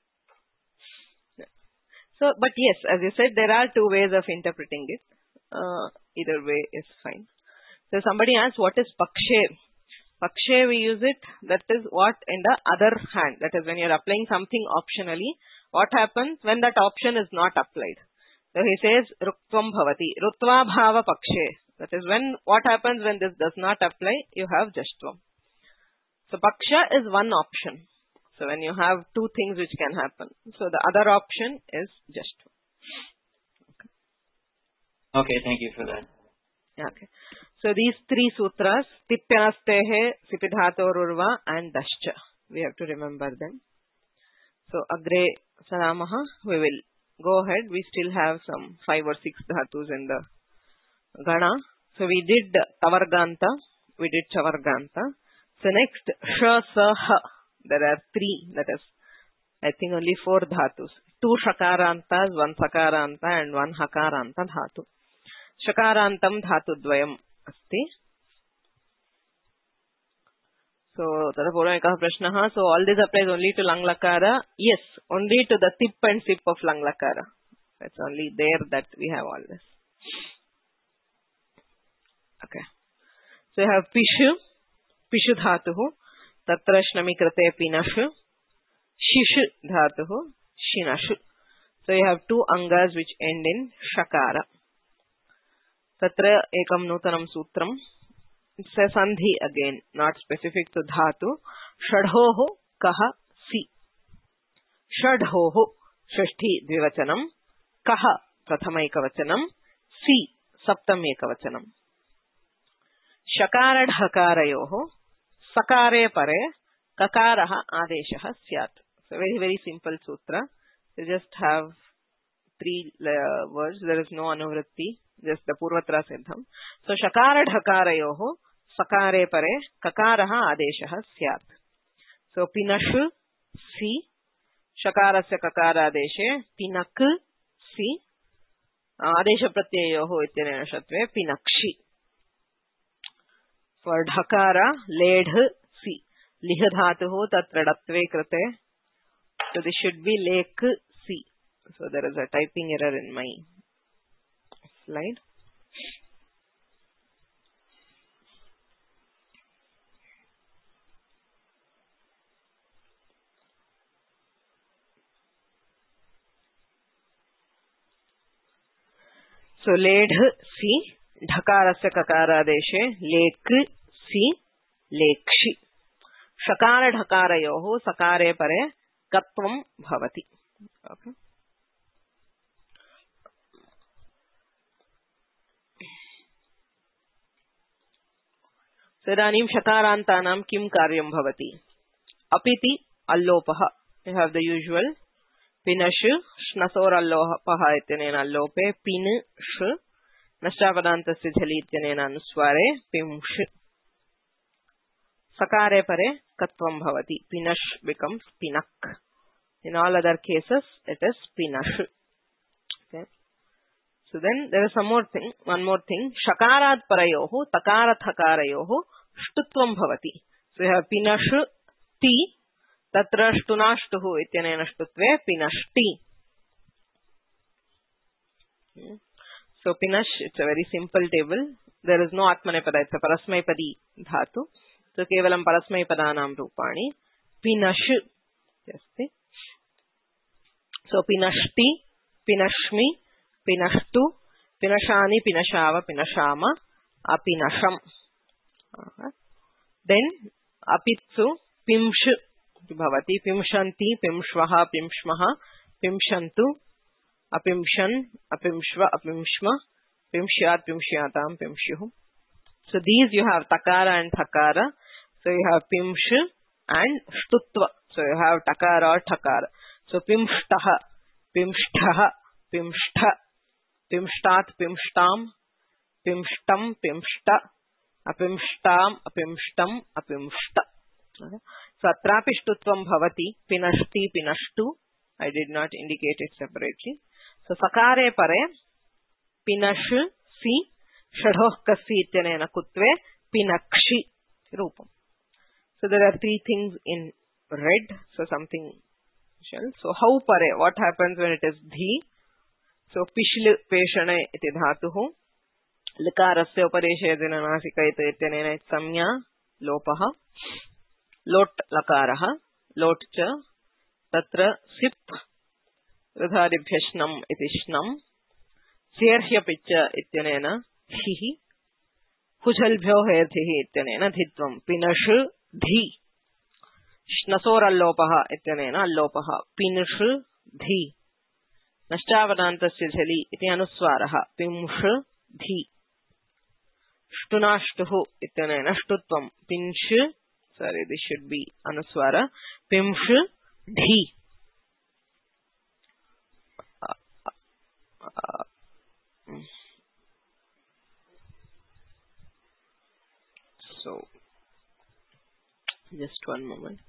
So, but yes, as you said, there are two ways of interpreting it. Uh, either way is fine. So somebody asks, what is Pakshe? Pakshe, we use it, that is what in the other hand. That is when you are applying something optionally, what happens when that option is not applied? So he says, Ruktvam Bhavati, Rutva Bhava Pakshe. That is when, what happens when this does not apply, you have Jashtvam. So Paksha is one option. So when you have two things which can happen. So the other option is Jashtvam. Okay. Okay, thank you for that. Okay. So these three sutras, Tipyanastehe, Sipidhatorurva and Dascha. We have to remember them. So Agre Salamaha, we will go ahead. We still have some five or six dhatus in the Gana. So we did Tavarganta, we did Chavarganta. So next, Sha, Sa, Ha. There are three, that is, I think only four dhatus. Two Shakarantas, one Sakaranta and one Hakaranta dhatu. Shakarantam dhatu dvayam asti. So, tada purvamikah prashnaha. So, all this applies only to Lang Lakara. Yes, only to the tip and sip of Lang Lakara. That's only there that we have all this. Okay. So, you have Pishu, Pishu dhatuhu, Tatra Shnami Krate Pinashu, Shishu dhatuhu, Shinashu. So, you have two angas which end in Shakara. Tatra ekam nutanam sutram. It's a sandhi again, not specific to dhatu. Shadhoho kaha si. Shadhoho shashti dvivachanam. Kaha prathama ekavachanam. Si saptam ekavachanam. Shakara dhakarayoho. Sakare pare. Kakaraha adeshaha syat. So very, very simple sutra. You just have three uh, words. There is no anuvritti. Just the purvatra siddham. So shakara dhakarayoho. Sakare pare, kakaraha adeshaha syat. So, pinashu, si, shakarasya kakara adeshe, pinak, si, adesha pratyayoho ityanena shatve, pinakshi. For dhakara, ledh, si, lihadhatuho tatra datve krate. So, this should be lek, si. So, there is a typing error in my slide. So, ledh, si, dhakarasya kakaradeshe, lek, si, lekshi. Shakara dhakarayoho, sakare pare, katvam bhavati. Okay. So, idanim shakarantanam kim karyam bhavati. Apiti allopaha. You have the usual. Pinashu, shnasor allopaha ityanena allope, pin, sh, nashtapadantasya jhali ityanena anusware, pimsh. Sakare pare katvam bhavati. Pinash becomes pinak. In all other cases, it is pinash. Okay. So then there is some more thing, one more thing. Shakarat parayoho, takarat hakarayoho, shtutvam bhavati. So you have pinash ti, tatra shtunashtuhu ityanena shtutve pinashti. Hmm. So pinash, it's a very simple table. There is no atmanepada, it's a parasmaipadi dhatu. So kevalam parasmaipadanam rupani. Pinash. Yes. So pinashti, pinashmi, pinashtu, pinashani, pinashava, pinashama, apinasham. Uh-huh. Then apitsu, pimsh bhavati, pimshanti, pimshvaha, pimshmaha, pimshantu, apimshan, apimshva, apimshma, pimshyat, pimshyatam, pimshyuh. So these you have takara and thakara. So you have pimsh and shtutva. So you have takara or thakara. So pimshtaha, pimshtaha, pimshtha, pimshtat, pimshtam, pimshtam, pimshta, apimshtam, apimshtam, apimshta. Okay. So atrapi shtutvam bhavati, pinashti, pinashtu. I did not indicate it separately. So sakare pare, pinash, si, shadhoh kasi ityanena kutve, pinakshi rupam. So there are three things in red. So something. So how pare? What happens when it is dhi? So pishil peshane iti dhatuhu. Likarasya upadeshe dinanasika iti ityanena samya lopaha. Lot lakaraha. Lot cha. Tatra sip. Radharibhyashnam iti shnam. Sierhya picha ityanena hihi. Hujalbhyo herthihi ityanena dhitvam. Pinash dhi. Nasor allopaha ityanena allopaha. Pinish dhi. Nashtavanantasya jhali iti anuswaraha. Pimsh dhi. Shtunashtuhu ityanena shtutvam. Pinsh, sorry, this should be anuswara. Pimsh dhi. Uh, uh, so, just one moment.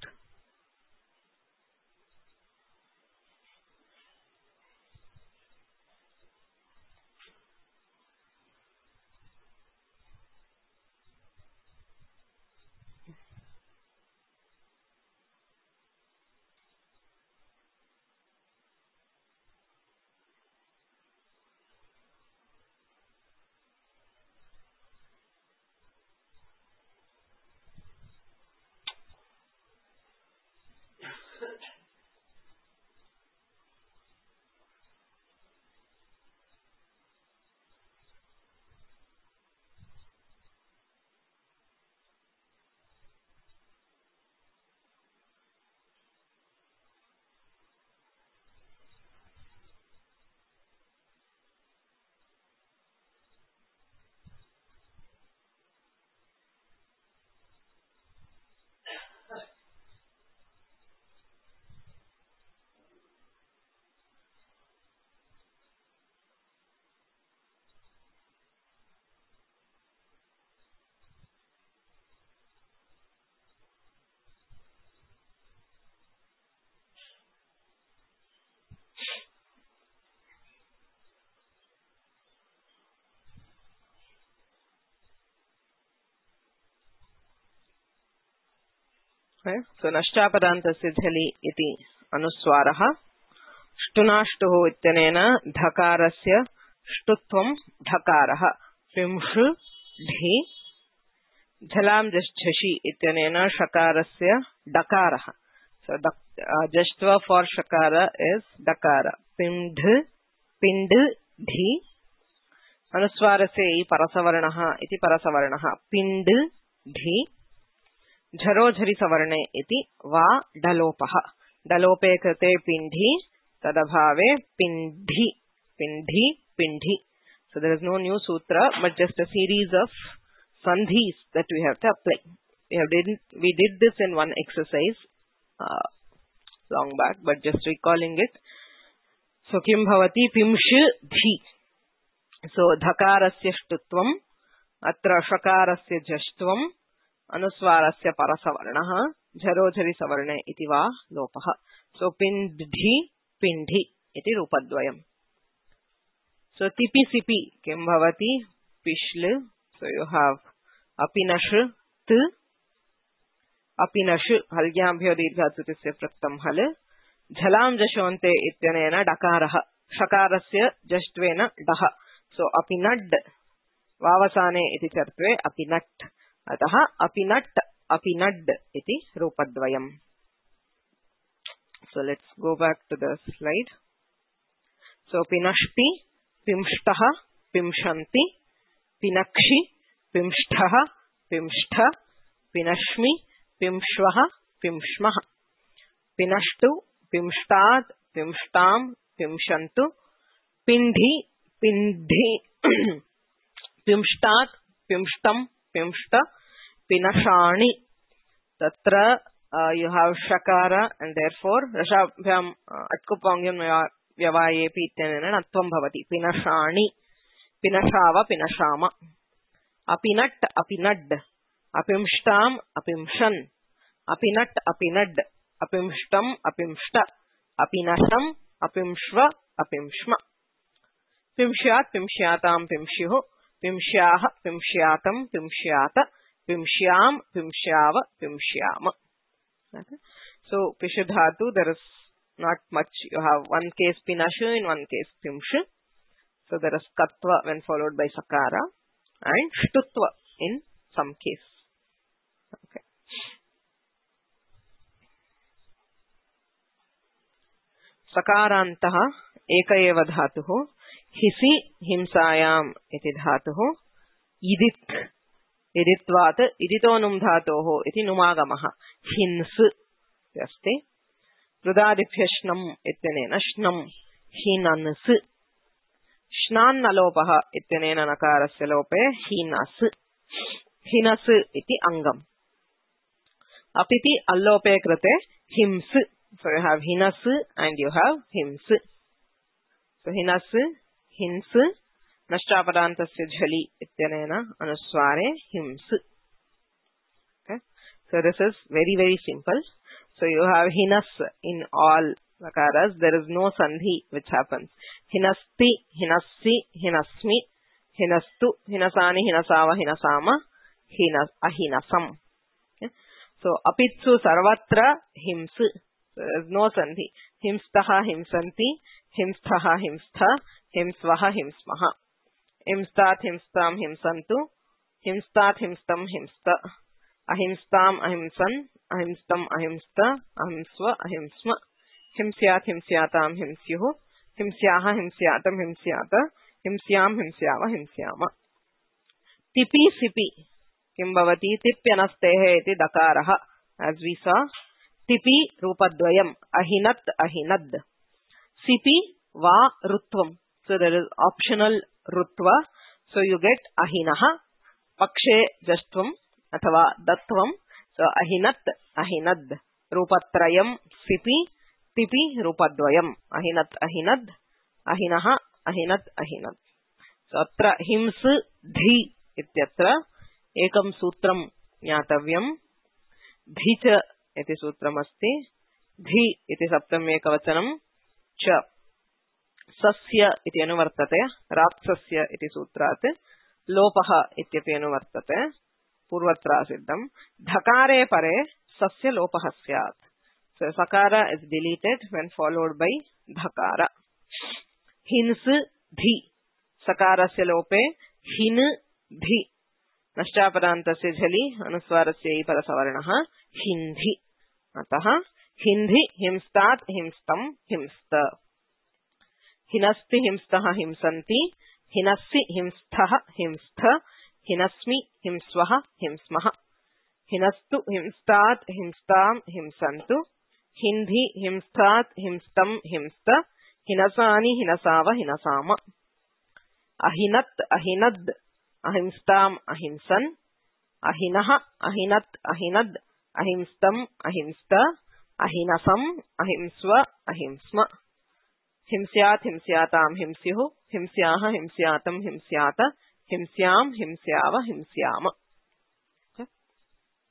Okay. So nashtapadantasya jhali iti anuswaraha. Shtunashtuhu ityanena dhakarasya shtutvam dhakaraha. Pimsh dhi. Jhalam jashchashi ityanena shakarasya dakaraha. So uh, jashtva for shakara is dakara. Pimdh, pind, dhi. Anuswarasya parasavarnaha iti parasavarnaha. Pind, dhi. Jharo jhari savarne iti va dalopaha. Dalope krite pindhi tadabhave pindhi. Pindhi, pindhi. So there is no new sutra, but just a series of sandhis that we have to apply. We have did we did this in one exercise uh, long back, but just recalling it. So kim bhavati pimsh dhi. So dhakarasya shtutvam, atra shakarasya jashtvam, अनुस्वारस्य परसवर्णः झरोझरि सवर्णे इति वा लोपः. So पिण्ढि पिण्ढि इति रूपद्वयम्. So तिपि सिपि किं भवति? पिश्ल. So you have अपिनश त अपिनश हल्याभ्यो दीर्घात्सुतिस्य प्रत्यं हल. झलां जशोन्ते इत्यनेन डकारः षकारस्य जष्ट्वेन डः. So अपिनड् वावसाने इति चर्त्वे अपिनट्. अतः अपिनट् अपिनड् इति रूपद्वयम्. So let's go back to the slide. So पिनष्टि पिंष्टः पिंशन्ति पिनक्षि पिंष्ठः पिंष्ठ पिनश्मि पिंश्वः पिंश्मः. पिनष्टु पिंष्टात् पिंष्टां पिंशन्तु पिण्ढि पिण्ढि पिंष्टात् पिंष्टं पिंष्ट पिनशाणि. तत्र uh, you have shakara and therefore rashabhyam uh, atkupangam vyavayepi ityanena natvam bhavati. Pinashani pinashava pinashama. Apinat apinad apimshtam apimshan apinat apinad apimshtam apimshta apinasham apimshva apimshma. Pimshyat pimshyatam pimshyuh pimshyah pimshyatam pimshyata pimshyam pimshyava pimshyama. Okay. So pishdhatu, there is not much. You have one case pinashu, in one case pimsh. So there is katva when followed by sakara and shtutva in some case. Okay. Sakarantaha eka eva dhatuh hisi himsayam iti dhatuh idit iditvat iditonum dhatoh iti numagamah hins asti. Prudadiphyashnam ityanena shnam hinans. Shnannalopah ityanena nakarasya lope hinas. Hinas iti angam. Apiti allope krate hims. So you have hinas and you have hims. So hinas, hins, nashtapadantasya jhali ityanena anusware hims. Okay. So this is very very simple. So you have hinas in all nakaras. There is no sandhi which happens. Hinasti, hinassi, hinasmi, hinastu, hinasani, hinasava, hinasama, hinas, ahinasam. Okay. So apitsu sarvatra hims. So there is no sandhi. Himstaha, himsanti, himsthaha, himstha, himsvaha, himsmaha. Himstat, himstam, himsantu, himstat, himstam, himsta, ahimstam, ahimsan, ahimstam, ahimsta, ahimsva, ahimsma, himsyat, himsyatam, himsyuh, himsyaha, himsyatam, himsyata, himsyam, himsyava, himsyama. Tipi sipi kim bhavati? Tipyanastehe iti dakaraha. As we saw, tipi rupadvayam ahinat ahinad. Sipi va rutvam. So there is optional rutva. So you get ahinaha, pakshe jashtvam athava dattvam. So ahinat ahinad. Rupatrayam sipi tipi rupadvayam ahinat ahinad ahinaha ahinat ahinad. So atra hims dhi ityatra ekam sutram jnatavyam. Dhicha iti sutram asti. Dhi iti saptam ekavachanam cha sasya iti anuvartate ratsasya iti sutrat lopaha ityapi anuvartate purvatra siddham. Dhakare pare sasya lopaha syat. So sakara is deleted when followed by dhakara. Hins dhi sakarasya lope hin dhi. Nashtapadantasya jhali anuswarasya parasavaranaha hindhi. Ataha hindhi himstat himstam himsta. Hinasti himstaha himsanti. Hinassi himsthaha himstha. Hinasmi himsvaha himsmaha. Hinastu himstat himstam himsantu. Hindhi himstat himstam himsta. Hinasani hinasava hinasama. Ahinat ahinad ahimstam ahimsan. Ahinaha ahinat ahinad ahimstam ahimsta. Ahinasam ahimsva ahimsma. Himsyat himsyatam himsyuh. Himsyaha himsyatam himsyata. Himsyam himsyava himsyama. Okay.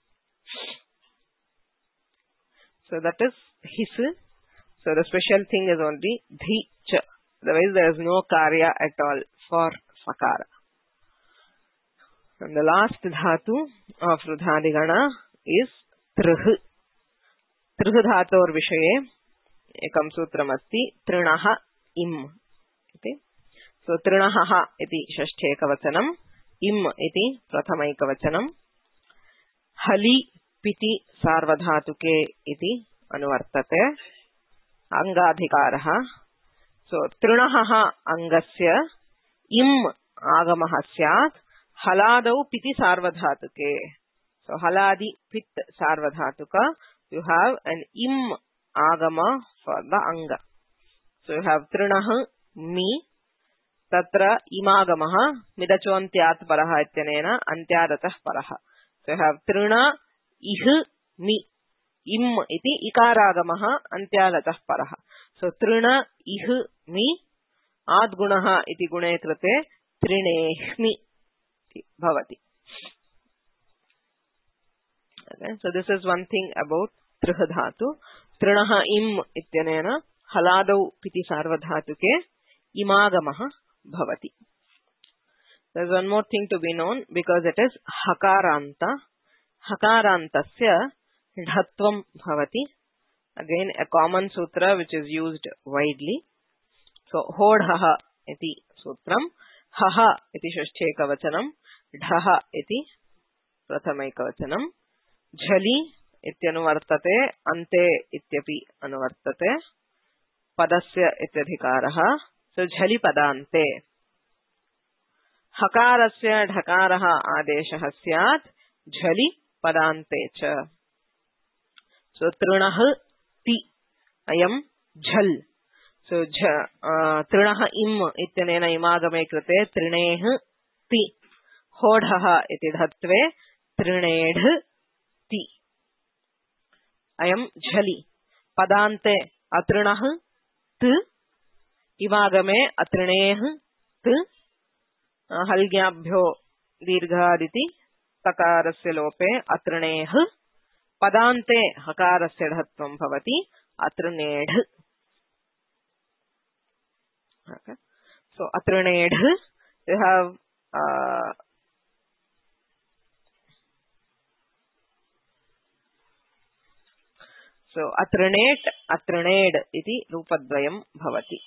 So that is his. So the special thing is only dhi cha. Otherwise there is no karya at all for sakara. And the last dhatu of Rudhadigana is trih. Trih dhator vishaye ekam sutram asti trinaha im. So trinaha iti shashthe ekavachanam, im iti prathama ekavachanam, hali piti sarvadhatuke iti anuvartate, angadhikaraha. So trinaha angasya im agamah syat haladau piti sarvadhatuke. So haladi pit sarvadhatuka, you have an im agama for the anga. So you have trinaha mi, tatra imagamaha midachontyat paraha ityanena antyadatah paraha. So you have trina ih mi, im iti ikaragamaha antyadatah paraha. So trina ih mi adgunaha iti gune krite trinehmi bhavati. Okay, so this is one thing about trih dhatu. Trinaha im ityanena haladau piti sarvadhatuke imagamaha bhavati. There is one more thing to be known, because it is hakaranta. Hakarantasya dhatvam bhavati. Again, a common sutra which is used widely. So hodhaha iti sutram, haha iti shashthe ekavachanam, dhaha iti prathama ekavachanam, jhali ityanuvartate, ante ityapi anuvartate, padasya ityadhikaraha. So jhali padante. Hakarasya dhakaraha adeshah syat jhali padante cha. So trinah ti ayam jhal. So uh, trinah im ityanena imagame krite trineh ti. Hodhaha iti dhatve trinedh ti. Ayam jhali. Padante atrinah t. Imagame atrineh t. Halgyabhyo dirghaditi takarasya lope atrineh. Padante hakarasya dhatvam bhavati atrinedh. Okay. So atrinedh, you have uh, so atrinet atrined iti rupadvayam bhavati.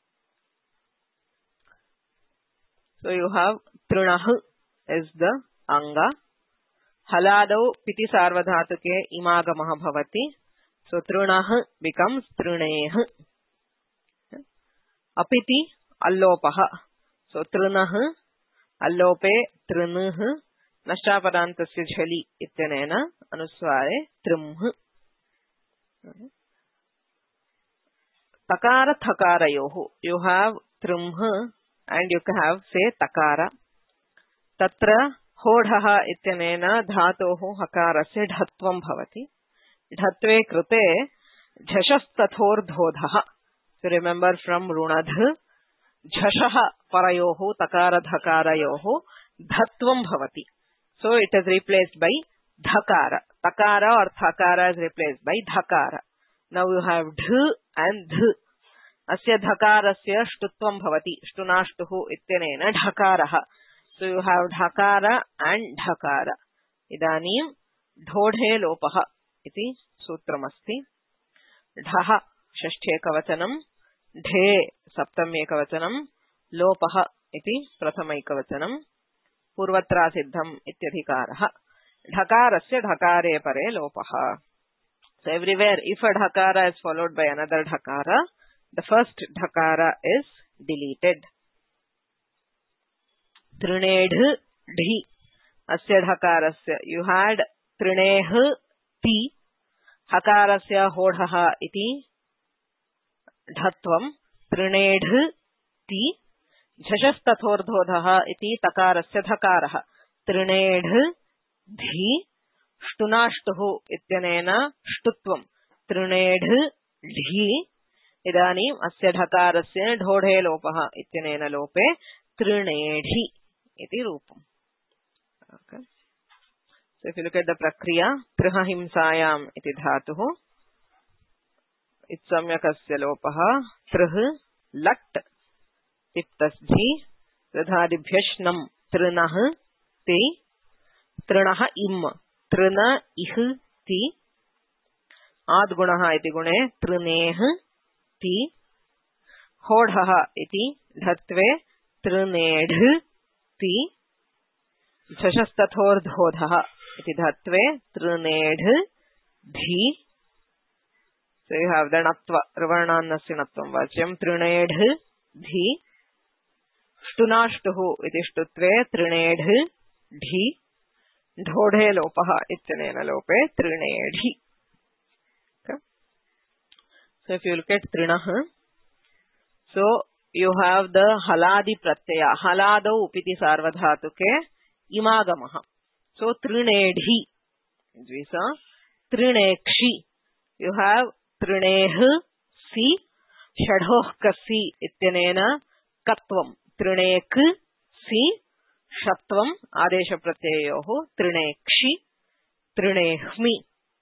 So you have trinah is the anga, haladau piti sarvadhatuke imagamaha bhavati. So trinah becomes trineh. Apiti allopaha. So trinah allope trinuh nashtapadantasya jhali ityanena anusware trimh. Takara thakarayohu. You have trimh and you have say takara. Tatra hodhaha ityanena dhatohu hakarasya dhatvam bhavati. Dhatve krute jhashastathordhodhaha. So remember from runadh, jhashaha parayohu takara dhakarayohu dhatvam bhavati. So it is replaced by dhakara. Takara or thakara is replaced by dhakara. Now you have dh and dh. Asya dhakarasya shtutvam bhavati. Shtunashtuhu ityanena dhakaraha. So you have dhakara and dhakara. Idanim dhodhe lopaha iti sutramasti. Dhaha shashthe ekavachanam, dhe saptami ekavachanam, lopaha iti prathama ekavachanam, purvatra siddham ityadhikaraha. Dhakarasya dhakare pare lopaha. So everywhere, if a dhakara is followed by another dhakara, the first dhakara is deleted. Trinedh dhi. Asya dhakarasya. You had trineh ti. Hakarasya hodhaha iti dhatvam. Trinedh ti. Jhashastathordhodhaha iti takarasya dhakaraha. Trinedh dhi. Shtunashtuhu ityanena shtutvam. Trinedh dhi. Idanim asya dhakarasya dhodhe lopaha ityanena lope trinedhi iti rupam. Okay. So if you look at the prakriya, triha himsayam iti dhatuh, itsamyakasya lopaha, trih, lat, tiptasji, radhadibhyashnam, trinah, ti, trinah im, trina ih, ti, adgunaha iti gune, trineh, ti, hodhaha iti dhatve, trinedh, ti, shashastathordhodhaha iti dhatve, trinedh, dhi. So you have the natva, ravarnannasya natvam vachyam, trinedh, dhi. Shtunashtuhu iti shtutve, trinedh, dhi. Dhodhe lopaha ityanena lope, trinedhi. Okay. So if you look at trinah, so you have the haladi pratyaya, haladau upiti sarvadhatuke, imagamaha. So trinedhi, we saw, trinekshi. You have trineh, si, shadhoh kasi ityanena, katvam. Trinek, si, shatvam, adesha pratyayoho, trinekshi, trinehmi.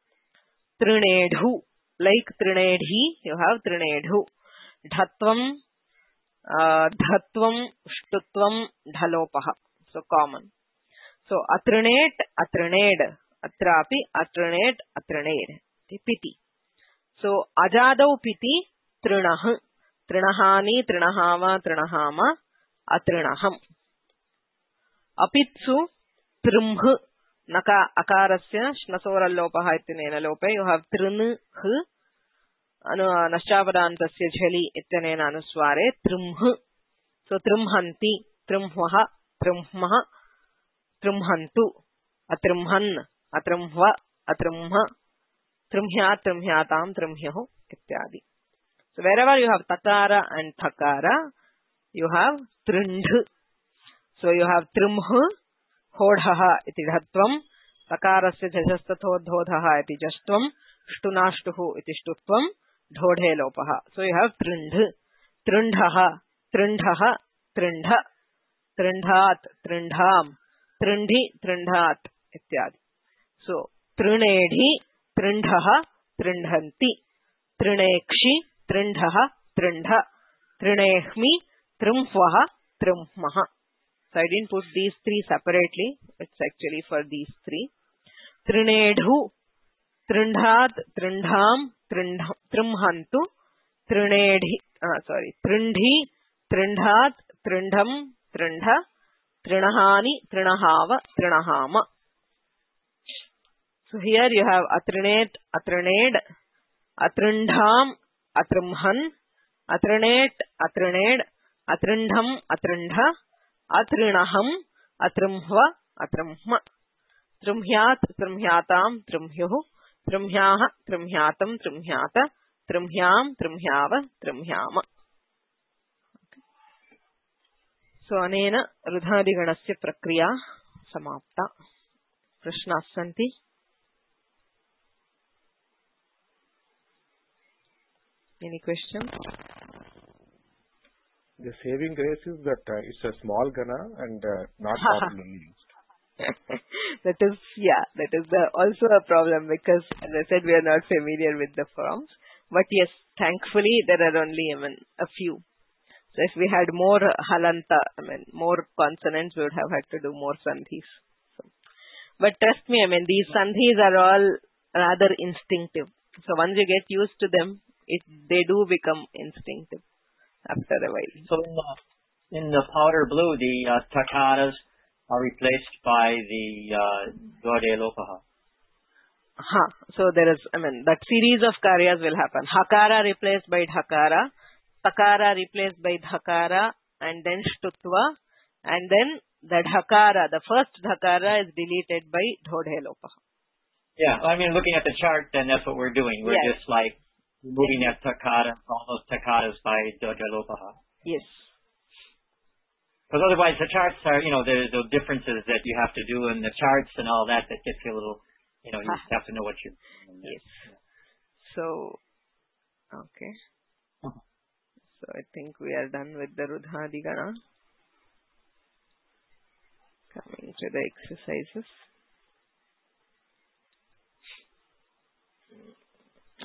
Trinedhu, like trinedhi, you have trinedhu. Dhatvam, uh, dhatvam, shtutvam, dhalopaha. So common. So atrinet, atrined, atrapi, atrinet, atrined. Piti. So ajadau piti, trinah, trinahani, trinahava, trinahama, atrinaham. Apitsu, trimh, naka akarasya, shnasora lopaha ityanena lope, you have trin, h, anu, naschapadantasya jhali ityanena anusware, trimh. So trimhanti, trimhvaha, trimhmaha, trimhantu, atrimhan, atrimhva, atrimha, trimhyat, trimhyatam, trimhyaho, ityadi. So wherever you have takara and thakara, you have trindh. So you have trimh, hodhaha iti dhatvam, takarasya jajastathodhodhaha iti jashtvam, shtunashtuhu iti shtutvam, dhodhe lopaha. So you have trindh, trindhaha, trindhaha, trindha, trindhat, trindham, trindhi, trindhat, ityadi. So trinedhi, trindhaha, trindhanti, trinekshi, trindhaha, trindha, trinehmi, trimhvaha, trimhmaha. So I didn't put these three separately. It's actually for these three. Trinedhu, trindhat, trindham, trimhantu, trinedhi, uh, sorry, trindhi, trindhat, trindham, trindha, trinahani, trinahava, trinahama. So here you have atrinet, atrined, atrindham, atrimhan, atrinet, atrined, atrindham, atrindha, atrinaham, atrimhva, atrimhma. Trimhyat, trimhyatam, trimhyuh, trimhyaha, trimhyatam, trimhyata, trimhyam, trimhyava, trimhyama. So anena rudhadiganasya prakriya samapta. Prashnas santi. Any questions? The saving grace is that uh, it's a small gana and uh, not commonly used. That is, yeah, that is the, also a problem because, as I said, we are not familiar with the forms. But yes, thankfully, there are only, I mean, a few. So if we had more halanta, I mean, more consonants, we would have had to do more sandhis. So, but trust me, I mean, these sandhis are all rather instinctive. So once you get used to them, it they do become instinctive after a while. So in the, in the powder blue, the uh, takaras are replaced by the uh, dode lopaha. Huh. So there is, I mean, that series of karyas will happen. Hakara replaced by dhakara, takara replaced by dhakara, and then shtutva, and then the dhakara, the first dhakara is deleted by dhodhe lopaha. Yeah, I mean, looking at the chart, then that's what we're doing. We're yes. just like moving that takara, all those takaras by dode lopaha. Yes. Because otherwise the charts are, you know, there's the differences that you have to do in the charts and all that that gets you a little, you know, you ah. have to know what you Yes. So, okay. Uh-huh. So I think we are done with the Rudhadigana. Coming to the exercises.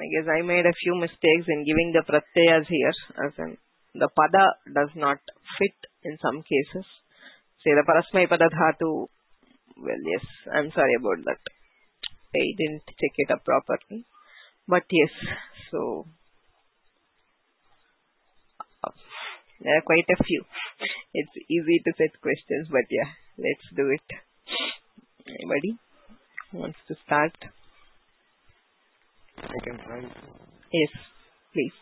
I guess I made a few mistakes in giving the pratyayas here, as in the pada does not fit in some cases. Say the parasmaipada dhatu, well, yes, I'm sorry about that. I didn't check it up properly. But yes, so uh, there are quite a few. It's easy to set questions, but yeah, let's do it. Anybody wants to start? I can try. Yes, please.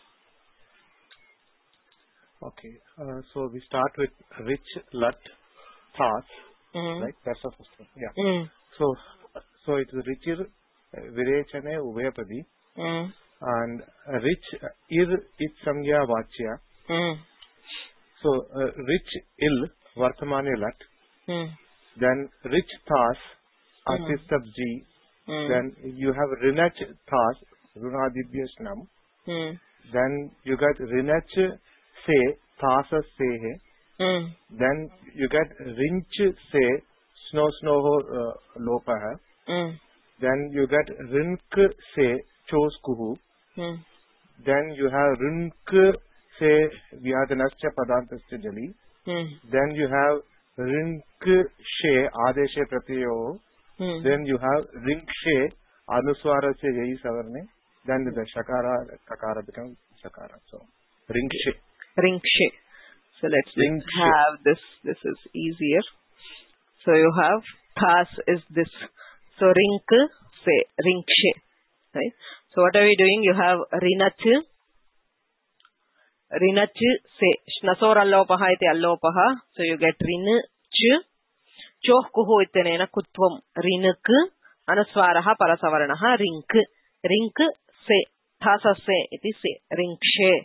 Okay. Uh, so we start with rich, lut, thas. Mm. Right? That's the first one. Yeah. Mm. So, so it is richir, virechane, ubhayapadi. Mm. And rich, ir, it samgya vachya. Mm. So, uh, rich, il, vartamane lat. Mm. Then rich thas, Mm. artist sabji. Mm. Then you have rinach thas, runadibhyasnam. Mm. Then you get rinach se, thasa sehe. Mm. Then you get rinch se, snow snow uh, lopa hai. Mm. Then you get rink se, chos kuhu. Mm. Then you have rink se, vyadanascha padantascha jali. Mm. Then you have rink she, adeshe pratyayo. Mm. Then you have rink she, anuswara se yahi savarne. Then the shakara, kakara becomes shakara. So, rink she. Rinkshe. So let's Rinkshe. have this. This is easier. So you have thas is this. So rink se, rinkshe. Right? So what are we doing? You have rinach, rinach se, shnasor allopaha iti allopaha. So you get rinach, choh kuhu ittenena kutvam, rinak, anuswaraha parasavaranaha, rink, rink se, thasa se iti se, rinkshe.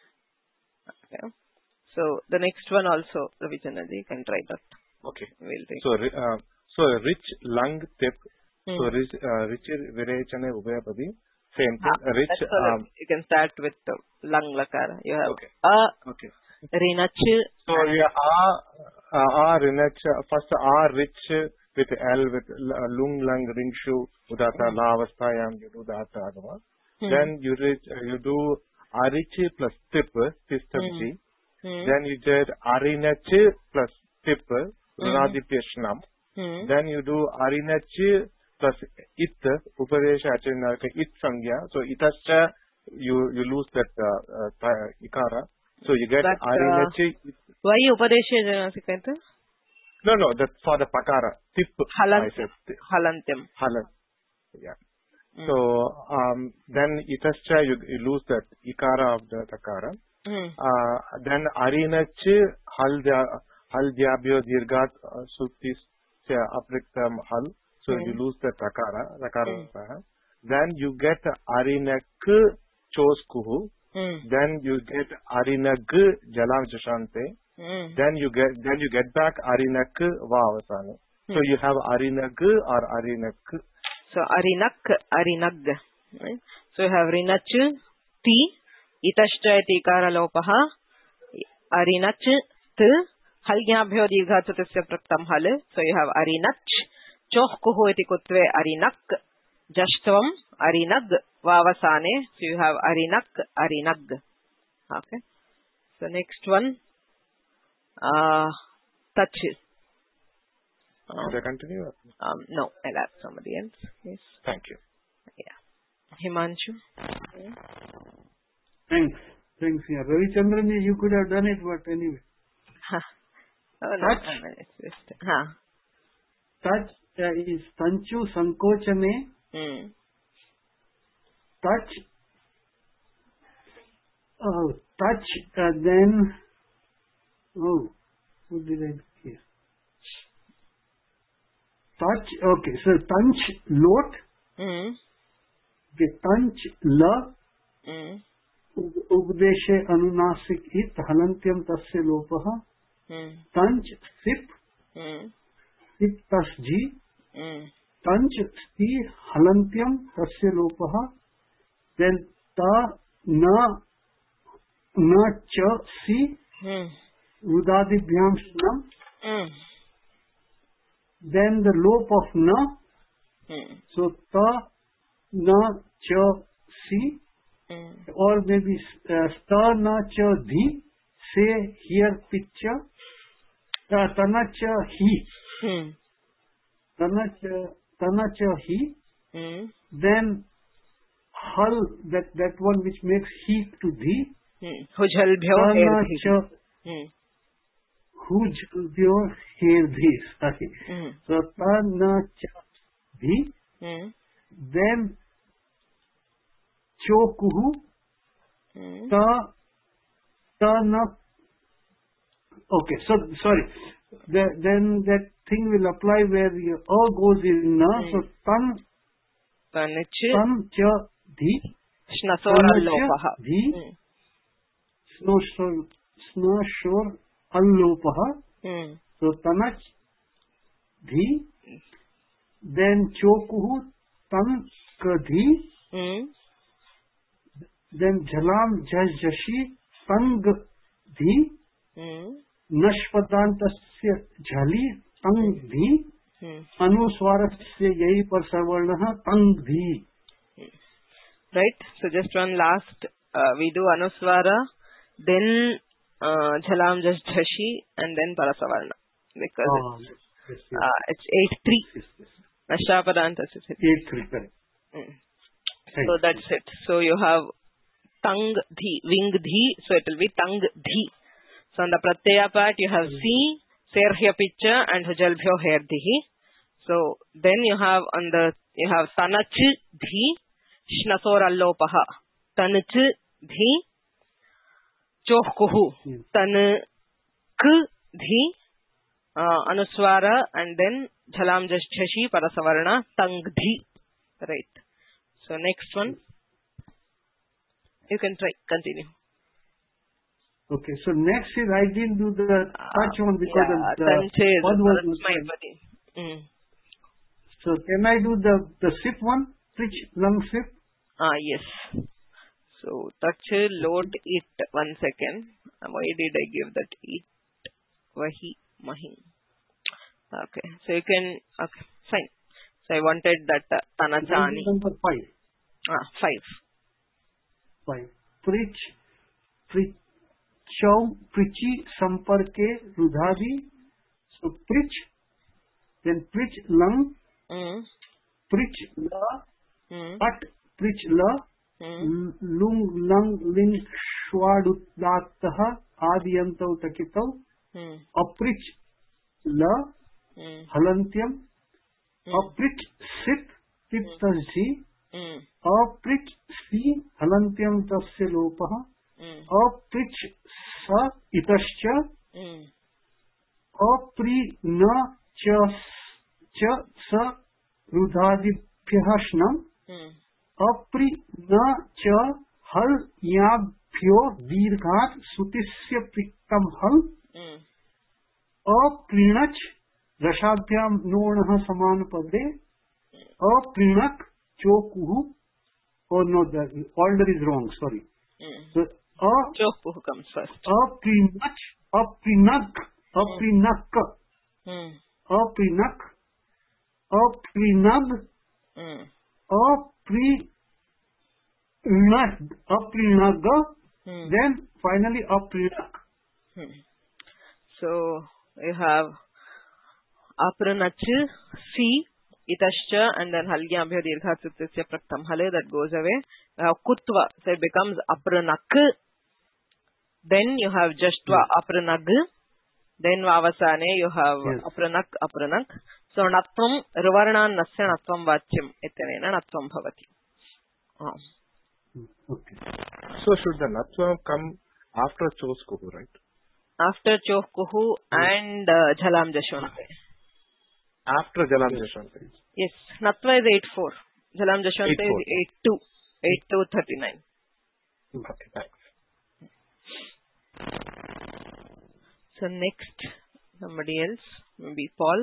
Okay. So the next one also, Ravichandranji, can try that. Okay. We'll take. So, uh, so rich, lung, tip. Hmm. So rich, uh, rich, virechane, ubhayapadi. Same thing. Ah, Rich. that's all. Um, You can start with the lung lakara. You have okay. a, Okay. rinach. So yeah, a, a, rinach. First a rich with L with lung, lung, ringshu, udata, Hmm. la avasthayam, you do that adava. Hmm. Then you rich, uh, you do arichi plus tip, tistabji. Hmm. Then you did arinach plus tip, runadipyashnam. Hmm. Then you do arinach plus it, upadesha achinarka it sangya. So itascha, you you lose that uh, uh, ikara. So you get But, uh, arinach. why upadesha janasikanta? No, no, that's for the pakara. Tip. Halant, I said. halantyam. Halant. Yeah. Hmm. So um, then itascha, you, you lose that ikara of the takara. Hmm. Uh, then arinach haldya haldyabhyo dirghat uh, suktis se apriktam hal. So Hmm. you lose the takara, takara. Hmm. Then you get arinak chos kuhu. Hmm. Then you get arinag jalam jashante. Hmm. Then you get then you get back arinak vavasane. So Hmm. you have arinag or arinak. So arinak, arinag. Right? So you have rinach, ti, itashcha iti ikara lopaha, arinach, t, halgyabhyo dirghatsuttasya praktam hal. So you have arinach, choh kuhu iti kutve arinak, jashtvam, arinag, vavasane. So you have arinak, arinag. Okay. So next one, uh, touch. Um, Should I continue? um, no, I'll ask somebody else. Yes. Thank you. Yeah. Himanshu. Thanks. Thanks. Yeah. Ravichandran, you could have done it, but anyway. Oh, no. Touch. no, it's just, huh. Touch uh, is tanchu sankochane. Hmm. Touch. Oh, touch. Uh, then. Oh, what did I do here? Touch. Okay, so tanch lot. Hmm. Okay, tanch la. Hmm. Ubdeshe anunasik it halantyam tasya lopaha. Hmm. Tanch sip. Hmm. It tasji. Hmm. Tanch sti halantyam tasya lopaha. Then ta na na cha si Hmm. udadibhyam snam. Hmm. Then the lope of na. Hmm. So ta na cha see, Mm. or maybe uh, Stana cha dhi, say here picture, uh, Tana cha he, Mm. Tana cha, Tana cha he, Mm. then hal, that, that one which makes he to dhi, Mm. Hujalbhyo Tana herdhi. cha Mm. hujbhyo herdhi, sorry. Mm. So Tana cha dhi, Mm. then chokuhu, Mm. ta, ta na. Okay, so sorry. The, then that thing will apply where the a goes in na. Hmm. So tan, Tanich tan cha dhi, shnasora dhi, Mm. sno shor, sno shor allopaha. Mm. So tanach dhi, then chokuhu tan ka dhi, Mm. then jhalam jaj jashi tang dhi, Mm. नष्पदान्तस्य झलि तंग धी, Mm. अनुस्वारस्य यही पर सवर्णः तंग धी. Right? So just one last, uh, we do anuswara, then uh, jhalam just jhashi, and then parasavarna. Because Oh, it's, yes, yes, uh, it's eight three. yes, yes. Nashtapadantasya. Eight three, correct. Mm. Thank So you. that's it. So you have tang dhi, wing dhi, so it will be tang dhi. So on the pratyaya part you have si, serhya picha, and hujalbhyo herdhi. So then you have on the, you have tanach dhi, shnasor allopaha, tanach dhi, chohkuhu, Yes. tan k dhi, uh, anuswara, and then jhalam jashashi parasavarna tang dhi. Right. So next one. You can try, continue. Okay, so next is I didn't do the touch one because yeah, the, the tanche is one was Maipati. Mm. So can I do the the sip one? Which lung sip? Ah, yes. So, touch, load it. One second. Why did I give that it? Vahi, mahi. Okay. So, you can, okay, fine. So, I wanted that uh, Tanachani. Number five. Ah, five. Five. Prich, prich, chau, prichi, samparke, rudhadi. So prich, then prich lung, Mm. prich la, Mm. at prich la, Mm. lung lung ling shwadudatah adiyantau takitau, Mm. aprich la, Mm. halantyam, Mm. aprich sit, tiptasi, Mm. aprich si, halantyam tasya lopah, Mm. aprich sa, itascha, Mm. अपरि न च च स रुधादिभ्यः श्नम् Mm. अपरि न च हल याभ्यो दीर्घात् सुतिस्य प्रिक्तम् हल Mm. अप्रीणच रसाभ्यां नोणः समान पदे अप्रीणक चोकुः. Oh no, the order is wrong, sorry. Mm. So a Chokuhu comes first. aprinach, aprinag, aprinak, Mm. aprinak, aprinag, Mm. aprinag, aprinag, Mm. then finally aprinak. Hmm. So you have apranach, si, itascha, and then halyabhya dirghatsuttasya praktam hale, that goes away. You have kutva, so it becomes apranak. Then you have jashtva, apranag. Then vavasane you have Yes. apranak, apranak. So natvam rivarnan nasya natvam vachyam ityanena natvam bhavati. Oh. Okay. So should the natva come after choskuhu, right? After chokuhu and uh, jhalam jashwante. After jalam jashwante. Yes, natva is eight four. Jhalam jashwante eight four. is eight two. eight two thirty-nine. Okay, thanks. So next, somebody else, maybe Paul.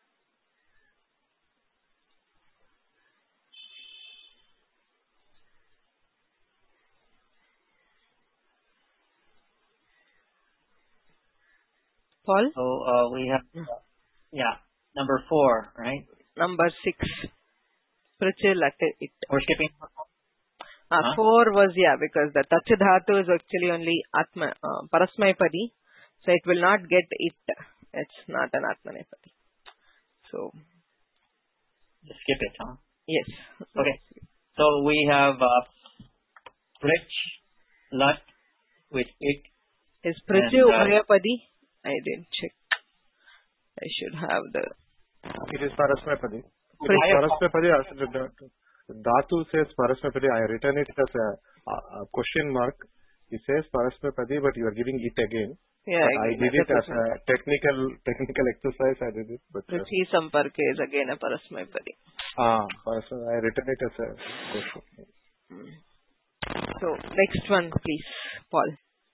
Paul? So uh, we have, uh, yeah, number four, right? Number six. Prachil at it. We're skipping. Uh, Huh? Four was, yeah, because the Tach Dhatu is actually only Atma, uh, Parasmaipadi, so it will not get it. It's not an Atmanepadi. So, Just skip it, huh? yes. Okay. So we have uh, Prich, Lat with it. Is Prachu And, uh, Ubhayapadi? I didn't check. I should have the... It is Parasmapadi. It is Prachu. Parasmapadi. as the- the- Dhatu says Parasmapadi. I written it as a, a, a question mark. It says Parasmapadi, but you are giving it again. Yeah, But I again, did it that's as a technical technical exercise. I did it, but uh, Ruchi Samparke is again a Parasmaipadi. ah, Parasma- I written it as a question. Hmm. So, next one, please, Paul.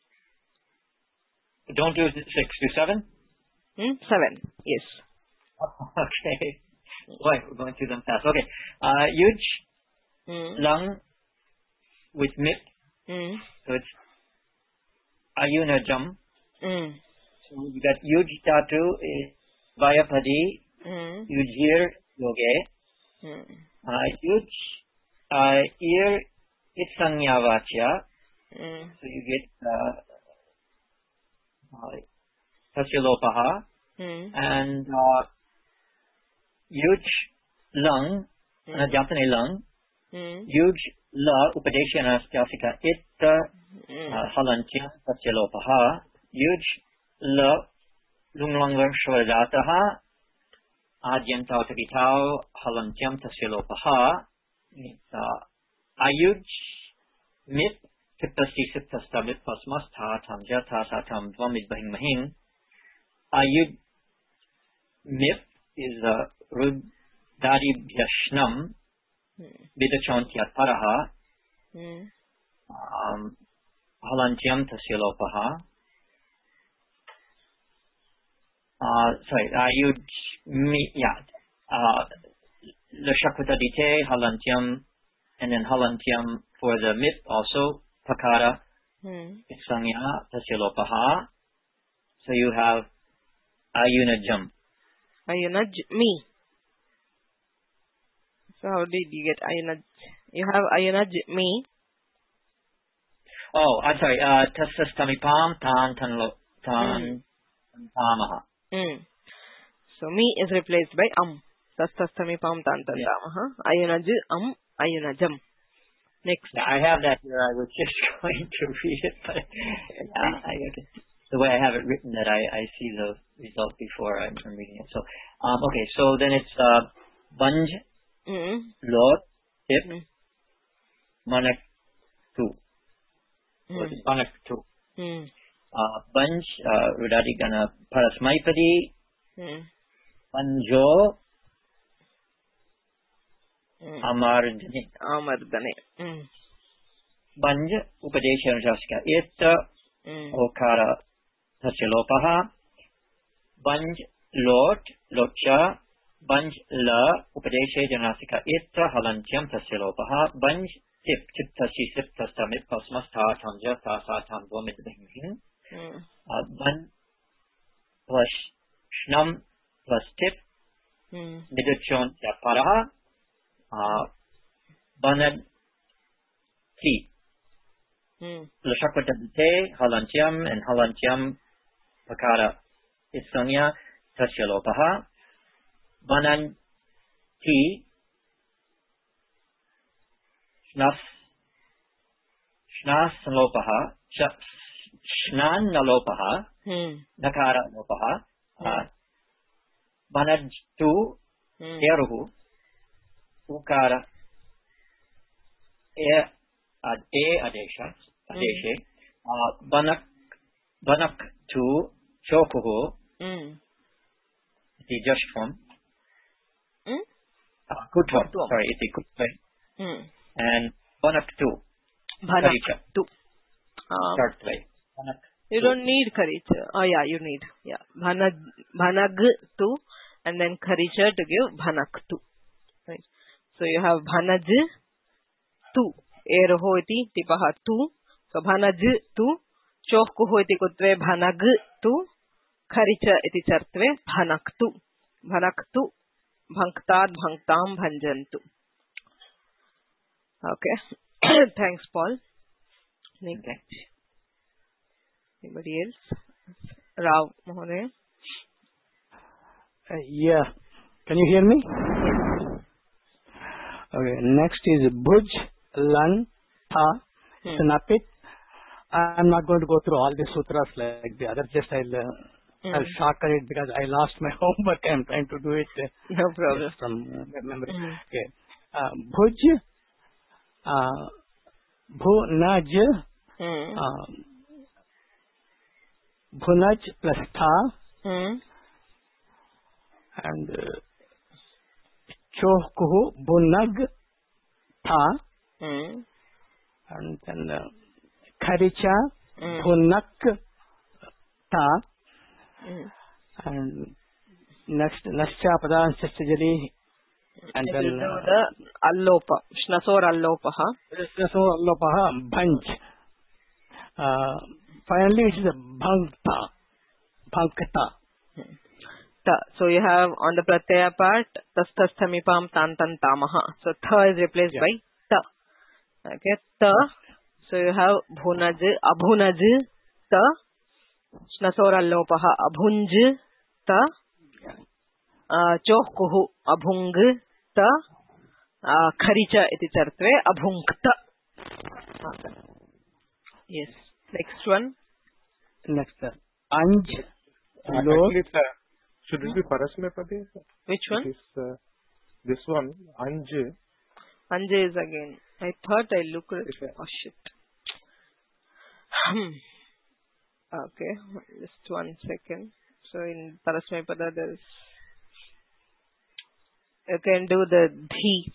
Don't do six, do seven? Hmm? Seven, yes. Okay. Boy, we're going through them fast. Okay. Uh, Yuj, Hmm. Lung with Mit. Hmm. So it's Ayunajam. Hmm. So you got Yuj Tatu is Vayapadi, Hmm. Yujir Yoge. Hmm. Uh, Yuj, uh, Ir Itsanyavachya. Hmm. So you get uh, uh, Tashilopaha. Hmm. And uh, Yuj Lung, Hmm. uh, Japanese Lung. Hmm. Yuj La Upadeshana Jasika Itta Hmm. Halantya Tashilopaha. Yuj La Lunglanglang Shwadataha Adyam Tautabitao Halantyam Tashilopaha. Ayuj Mit Tipasi Siptastabit Pasmas Ta Tamja Tasatam Dvamid Bahing Mahing. Ayud Mip is a Rud Dari Vyashnam Vidachantya Paraha Hmm. um, Halantyam Tasyilopaha. Uh, sorry, Ayud Mi, yeah, uh, Lashakwatadite, Halantyam, and then Halantyam for the Mip also, Pakara, Hmm. Sangya Tasyilopaha. So you have Ayunajam. Ayunaj me. So how did you get Ayunaj? You have Ayunaj me. Oh, I'm sorry. Uh, Tasastamipam Tan Tan Tan Tamaha. Hmm. So me is replaced by am. Tastastami pam tantantamaha. Ayunaj am ayunajam. Next. Yeah, I have that here. I was just going to read it, but uh, I, okay. The way I have it written, that I, I see the result before I'm, I'm reading it. So, um, okay. So then it's uh, Banj, Hmm. Lord, Tip, Hmm. Manak, Tu. So Hmm. it's Manak, Tu. Hmm. Uh, Banj, uh, Rudadi Gana Parasmaipadi, Hmm. Banjo, Hmm. Amardani. Amardane. Hmm. Banj, Upadesha Jasika Itta, Hmm. Okara Tashilopaha. Banj, Lord, Locha, Banj, La, Upadesha Janasika Itta, Halantyam Tashilopaha. Banj, Tip, Tip Tashi, Sip Tastamit, Pasmas, Ta, Tamja, Ta, Sa, Tam, Vomit, Bing. Hmm. Ban plus Shnam plus Tip, Hmm. Midachon, Yaparaha. Banad, Ti. Hmm. Lashakwatadite, Halantyam, and Halantyam, Pakara, Itsanya, Tashilopaha. Banan, Ti, Shnaf, Shnas, Lopaha, Shnan, Nalopaha, Hmm. Nakara, Lopaha. Banad, Tu, Hmm. Eruhu, Ukara, E, ad, E, Adesha, Adeshe, uh, Banak, Banak to Chokuhu, Hmm. the just form, Hmm. uh, good form, Good form. sorry, it's a good form, Hmm. and Banak to Bhanak Karicha, tu. Um, start play. Banak, you don't need Karicha. Oh yeah, you need. Yeah. Bhanag, Bhanag tu, and then Karicha to give Bhanak tu. Right. So you have Bhanaj tu. Erho iti tipaha tu. So Bhanaj tu. Chokuho iti kutve Bhanag tu. Karicha iti chartve Bhanak tu. Bhanak tu. Bhanktad bhanktam bhanjantu. Okay. Thanks, Paul. Next. Okay. Anybody else? Rao Mohoday. Uh, yeah. Can you hear me? Okay. Next is Bhuj, Lan, Tha. Hmm. It's an apit. I'm not going to go through all the sutras like the others. Just I'll, uh, Hmm. I'll shortcut it because I lost my homework. I'm trying to do it uh, No problem. just from uh, memory. Hmm. Okay. Uh, Bhuj, uh, Bhunaj, Hmm. uh, Bhunaj plus Tha, Hmm. and uh, Chohkuhu, Bhunag, Tha, Hmm. and then uh, Kharicha, Hmm. Bhunak, Tha, Hmm. and next Nascha Padanshastajali, and It then will do uh, the allopa, shnasor allopaha. so Lopaha, Bhanj. Uh, finally, it is a Bhankta, Bhankta. Ta. So you have on the pratyaya part, tasthasthamipam tantan tamaha. So tha is replaced Yeah. by ta. Okay, ta. So you have bhunaj, abhunaj, ta. Shnasor allopaha, abhunj, ta. Uh, chohkuhu, abhung, ta. Uh, kharicha iti chartve, abhunkta. Okay. Yes. Next one. Next, uh, Anj, Uh, Lo, Actually, it's, uh, should it be Parasmepadi? Which one? It is, uh, this one, Anj. Anje is again. I thought I looked at It's it. a- Oh shit. Hmm. Okay, just one second. So in Parasmapada there is, you can do the dhi.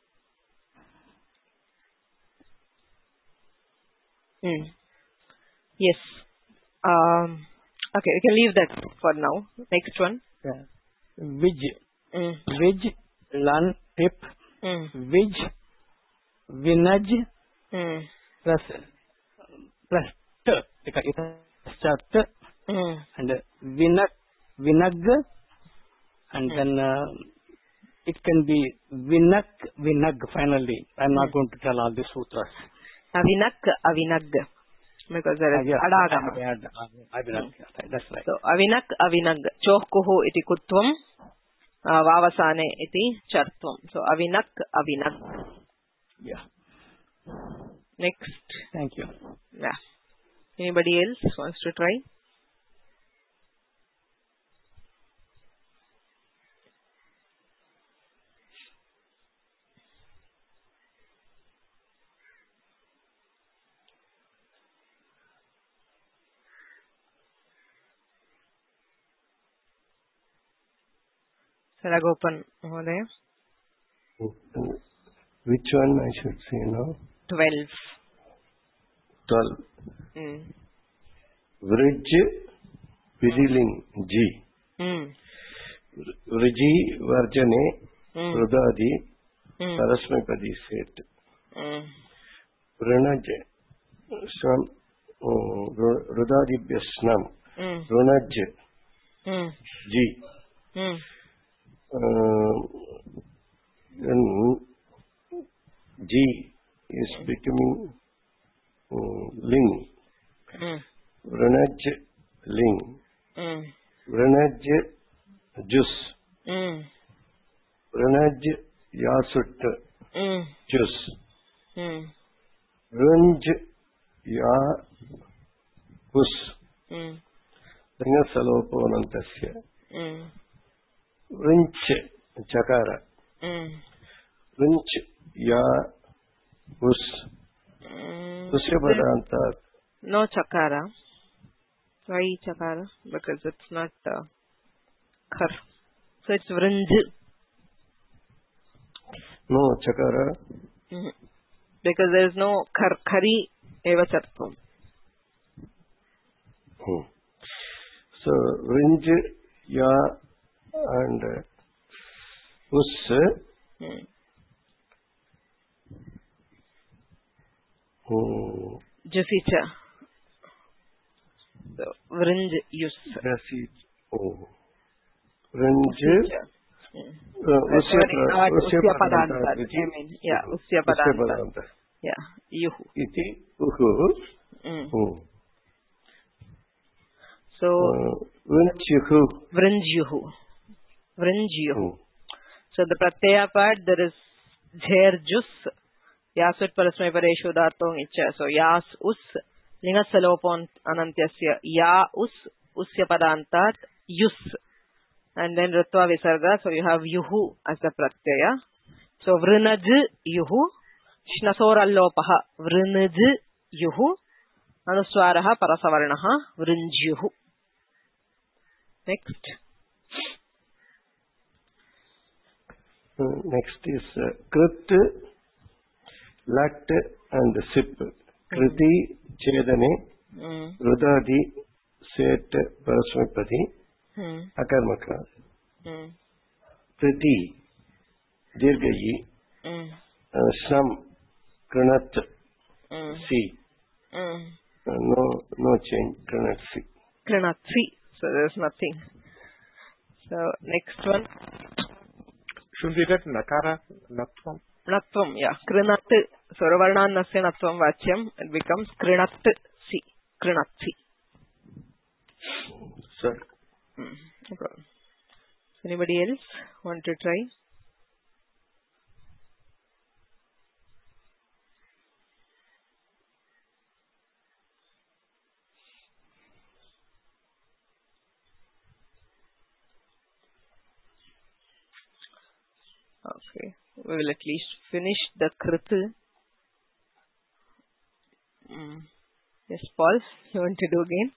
Hmm. Yes. Um. Okay, we can leave that for now. Next one. uh, Wij, Hmm. Wij, Lan, Tip, Hmm. Wij, Vinaj, Hmm. plus, plus T, because it has T, Hmm. and Vinag, Vinag, and Hmm. then uh, it can be Vinak, Vinag finally. I'm not Hmm. going to tell all the sutras. Avinak, avinag. Because there Uh, is yeah, adagama. I, I, I, Vinag, that's right. So avinak avinag chohkuhu iti kutvam uh, vavasane iti chartvam. So avinak avinag. Yeah. Next. Thank you. Yeah. Anybody else wants to try? Saragopan Mohoday. Which one I should say now? Twelve. twelve. Mm. Vrij, Vidiling, G. Mm. Vriji, Varjane, Mm. Rudadi, Mm. Parasmapadi set. Mm. Runaj, Snam, Rudadibhya Snam. Mm. Runaj, Mm. G. Mm. Uh, then G is becoming uh, Ling. Mm. Vranaj Ling. Mm. Vranaj Jus. Mm. Vranaj Yasut Mm. Jus. Mm. Vranj Ya Hus. Mm. Lingasaloponantasya. Mm. Vrinch Chakara. Mm. Vrinch Ya Hus. Mm. Husya Padanta. No chakara. Why chakara? Because it's not uh, khar. So it's vrinj. No Chakara. Mm. Because there is no khar. Khari eva chartvam. Hmm. So Vrinj Ya and uh, Hus. Mm. Hmm. Jusicha. So vrinj yus. Rasi. Oh. Vrinj. Jusicha. Mm. Uh, Usya Sorry, not Usya Usya Padanta. Padanta. I mean, yeah, Usya Padanta. Yeah, yuhu. iti uhu. Mm. Hmm. So Uh, Vrinchuhu. vrinjuhu. Vrinjuhu. Hmm. So the pratyaya part, there is jher jus, yasut parasmay pareshu dhartong icha. So yas us, lingasalopon anantyasya, ya us, usya padantat, yus. And then ritva visarga, so you have yuhu as the pratyaya. So vrinaj yuhu, shnasorallopaha, vrinaj yuhu, anuswaraha parasavarnaha, vrinjuhu. Next. Uh, next is uh, krit, lat and sip. Kriti, chedane, Mm. rudadi, set, parasmipadi, Mm. akarmaka. Mm. Priti, dirgayi, Mm. uh, sam, kranat, Mm. si. Mm. Uh, no, no change, kranat si. Kranatsi. So there's nothing. So next one. Should we get nakara, natvam? Natvam, yeah. Krinat. So Ravarnan nasya natvam vachyam. It becomes krinatsi. Krinatsi. Sir. Mm. No problem. Anybody else want to try? Okay. We will at least finish the krit. Mm. Yes, Paul, you want to do again?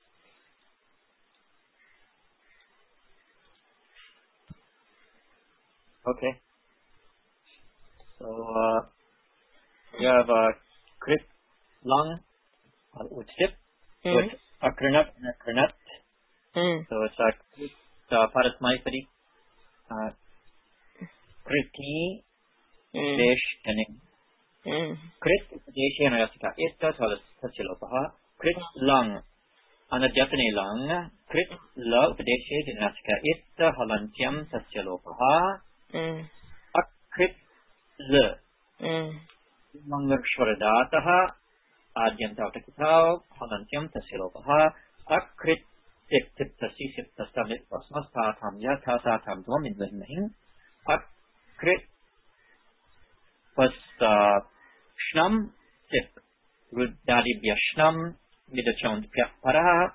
Okay. So uh, we have uh, krit lung uh, with tip. So Mm. it's akrinat and akrinat. Mm. So it's a krit uh, parasmaipadi. Uh, kriti Mm. desh tening. Mm. Krit deshena yasika. Etta tasya Krit lung. Anadyatane lung. Krit la upadeshe dinasika. Etta halantyam tasya lopaha. Mm. Akrit l. Mm. Mangakshvaradatah adyantavtakitao halantyam tasya lopaha. Akrit tip tip tasi sip tastamit pasmas tatham yatha tatham dvam indvahimahim. Akrit was uh, shnam tip ruddadi vyashnam midachont pyapara.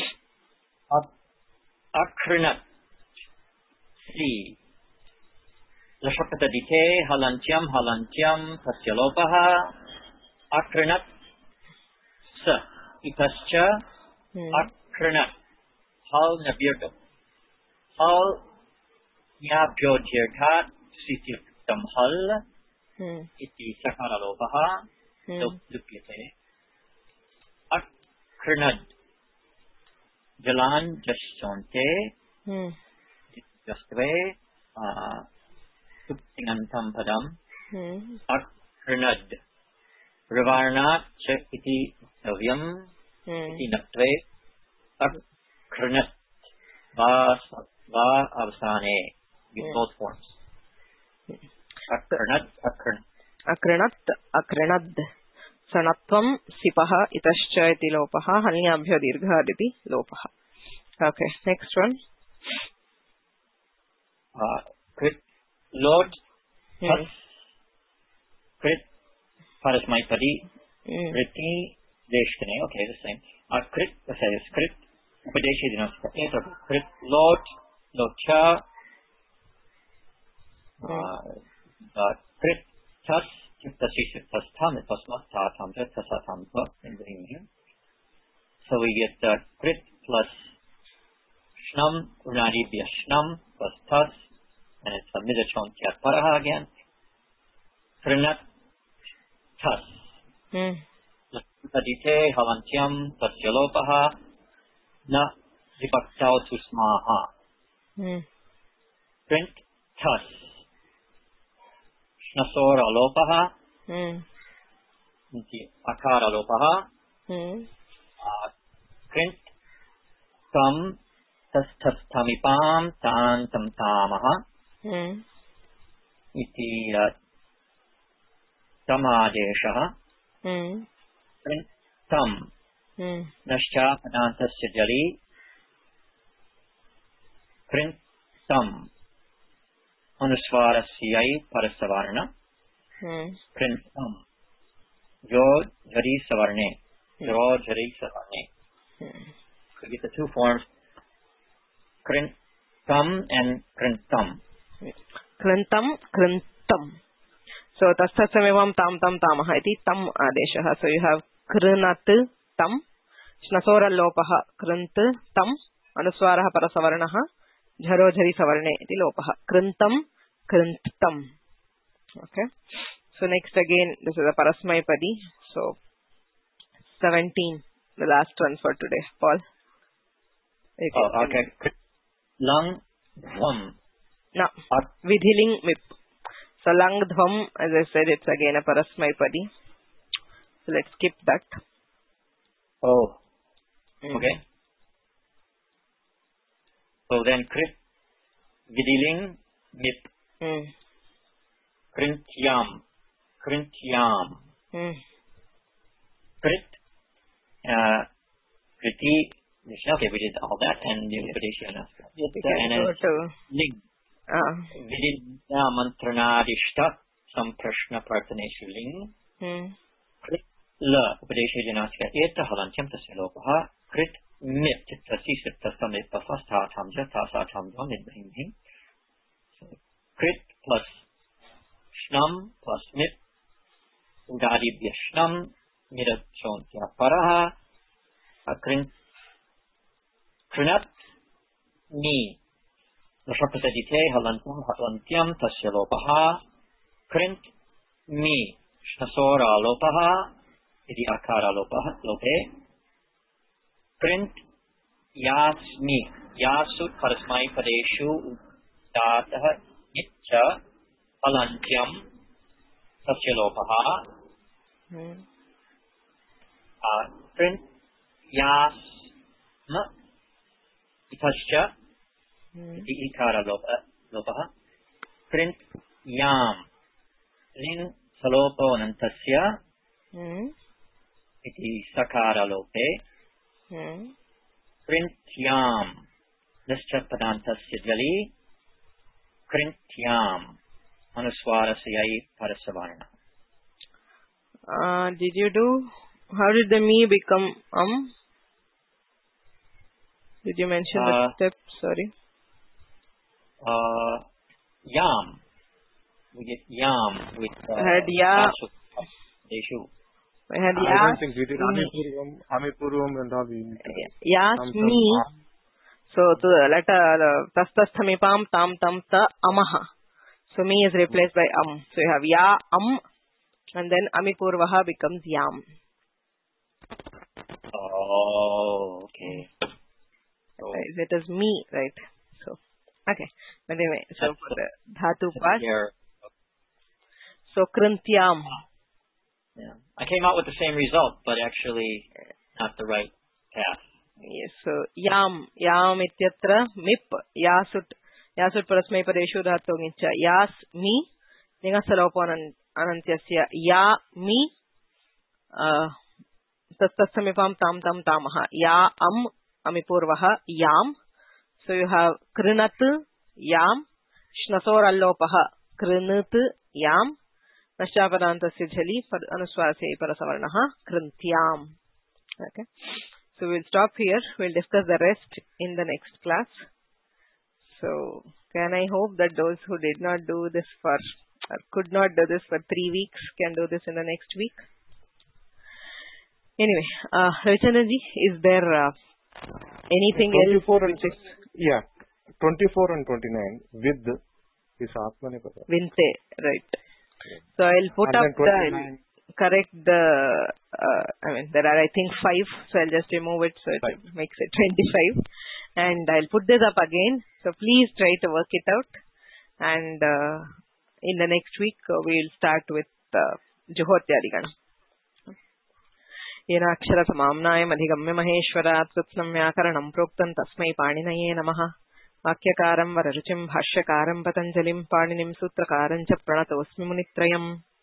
Akrinat si lashapatadite halantyam halantyam tasyalopaha. Akrinat sa itascha. Mm. Akrinat hal nabirdo hal nyabjo dirtat sisyuktam hal Mm. iti sakaralopaha. Mm. Lupyate. Akrinad jalan jasyonte Mm. Justve uh, Suptingantam padam. Mm. Akrinad Rivarnat cha iti savyam Mm. iti natve. Akrinat Va Va avsane with Mm. both forms. Akrinat Akrinat. Akrinat, akrinad. Sanatvam, sipaha, itascha iti lopaha, hanyabhyo dirghaditi lopaha. Okay, next one. Uh, Krit Lord Mm. Has Krit Parasmaipadi Mm. Kriti Deshtane. Okay, the same. Uh, Krit, let's say it's Krit Upadeshi Dinasika. Krit Lord Locha uh, Krit Tas Tasi Tas Tam Pasmas Tatam Tasatam in here. So we get uh, Krit plus Shnam Unadi Shnam plus Tas, and it's a Midachon Paraha again. Krinat Tas. Mm. Adite Halantyam Tasyalopaha Na Vipaktao Tusmaha. Mm. Print Tas. Shnasora Lopaha. Mm. Inti Akara Lopaha. Mm. Uh, Print Tam Tas Tas Tamipam Tan Tam Tamaha. Mm. Iti uh, Tamadeshaha. कृन्तम् नश्चापदान्तस्य जलि कृन्तम् अनुस्वारस्य परसवर्ण कृन्तम् जो जरि savarne jo jari savarne. So get the two forms krintam and krintam. Krintam krintam. So tastasamivam tam tam tamah iti tam adeshah. So you have krinat tam shnasora lopaha krint tam anuswarah parasavarnah jharo jhari savarne iti lopaha. Krintam krintam. Okay. So next again, this is a parasmaipadi. So seventeen, the last one for today. Paul. Oh, okay. Lang dhvam. No. Vidhiling mip. So lang dhvam, as I said, it's again a parasmaipadi. So let's skip that. Oh. Mm. Okay. So then krit vidhiling mip. Mm. Krintyam. Krintyam. Mm. Krit. Uh, kriti. Okay, we did all that and the Upadeshana. And then ling. Ah. Vididya mantranadishta samprashna partaneshu ling. Mm. Krit la Upadesha Janasika eta halantyam tasya lopaha. Krit mit tasi sitta samippa fastha tamja tasa tamja nidbhim. Krit plus shnam plus mit. Udadi vyashnam mirat shontya paraha. Krint Krinat mi Nashapatadite halantam halantyam tasya lopaha. Krint mi shnasora lopaha iti akara lopaha lope. Krint yasmi yasu parasmai padeshu udatah itcha halantyam tasya lopaha. Mm. Uh, print yasma itascha Mm. iti ikara lopaha. Print yam ling salopo nantasya Mm. iti sakara lope. Mm. Print yam nischa padantasya jali. Print yam anuswarasya parasavarna. Uh, did you do, how did the me become um? Did you mention Uh, the step? Sorry. Uh, yam. We get yam with uh, I had ya. Deshu. I had I yas. don't think we did Amipurvam, Amipurvam and all. We need to- Yas Tam, tam, me. ah. So to the letter tas tas thamipam tam tam ta amaha. So me is replaced by am. So you have ya am, and then amipurvaha becomes yam. Oh, okay. So, Right, it is me, right? So okay. But anyway, so That's for the dhatu part. here, So krintyam. yeah. I came out with the same result, but actually not the right path. Yes, so yam yam ityatra mip yasut yasut parasmai padeshu dhatu niccha yas mi ningasalopo anantyasya ya mi uh, tastassamipam tam tam tamaha ya am amipurvaha yam. So you have krinat yam shnasor allopaha krinat yam nashchapadantasya jhali anuswarasya parasavarnaha krintyam. Okay. So we'll stop here. We'll discuss the rest in the next class. So can I hope that those who did not do this for or could not do this for three weeks can do this in the next week? Anyway, uh, Ravichandranji, is there uh, anything else? twenty-four and yeah, twenty-four and twenty-nine with is Atmanepada. Vinte, right. So I'll put And up then the, twenty-nine. correct the, uh, I mean, there are I think five, so I'll just remove it so it Five. makes it twenty-five. And I'll put this up again. So please try to work it out. And uh, in the next week, uh, we'll start with uh, Juhotyadigan. येनाक्षर समाम्नायम् अधिगम्य महेश्वरात् कृत्स्नं व्याकरणं प्रोक्तं तस्मै पाणिनये नमः वाक्यकारं वररुचिं भाष्यकारं पतञ्जलिं पाणिनिं सूत्रकारं च प्रणतोऽस्मि मुनित्रयम्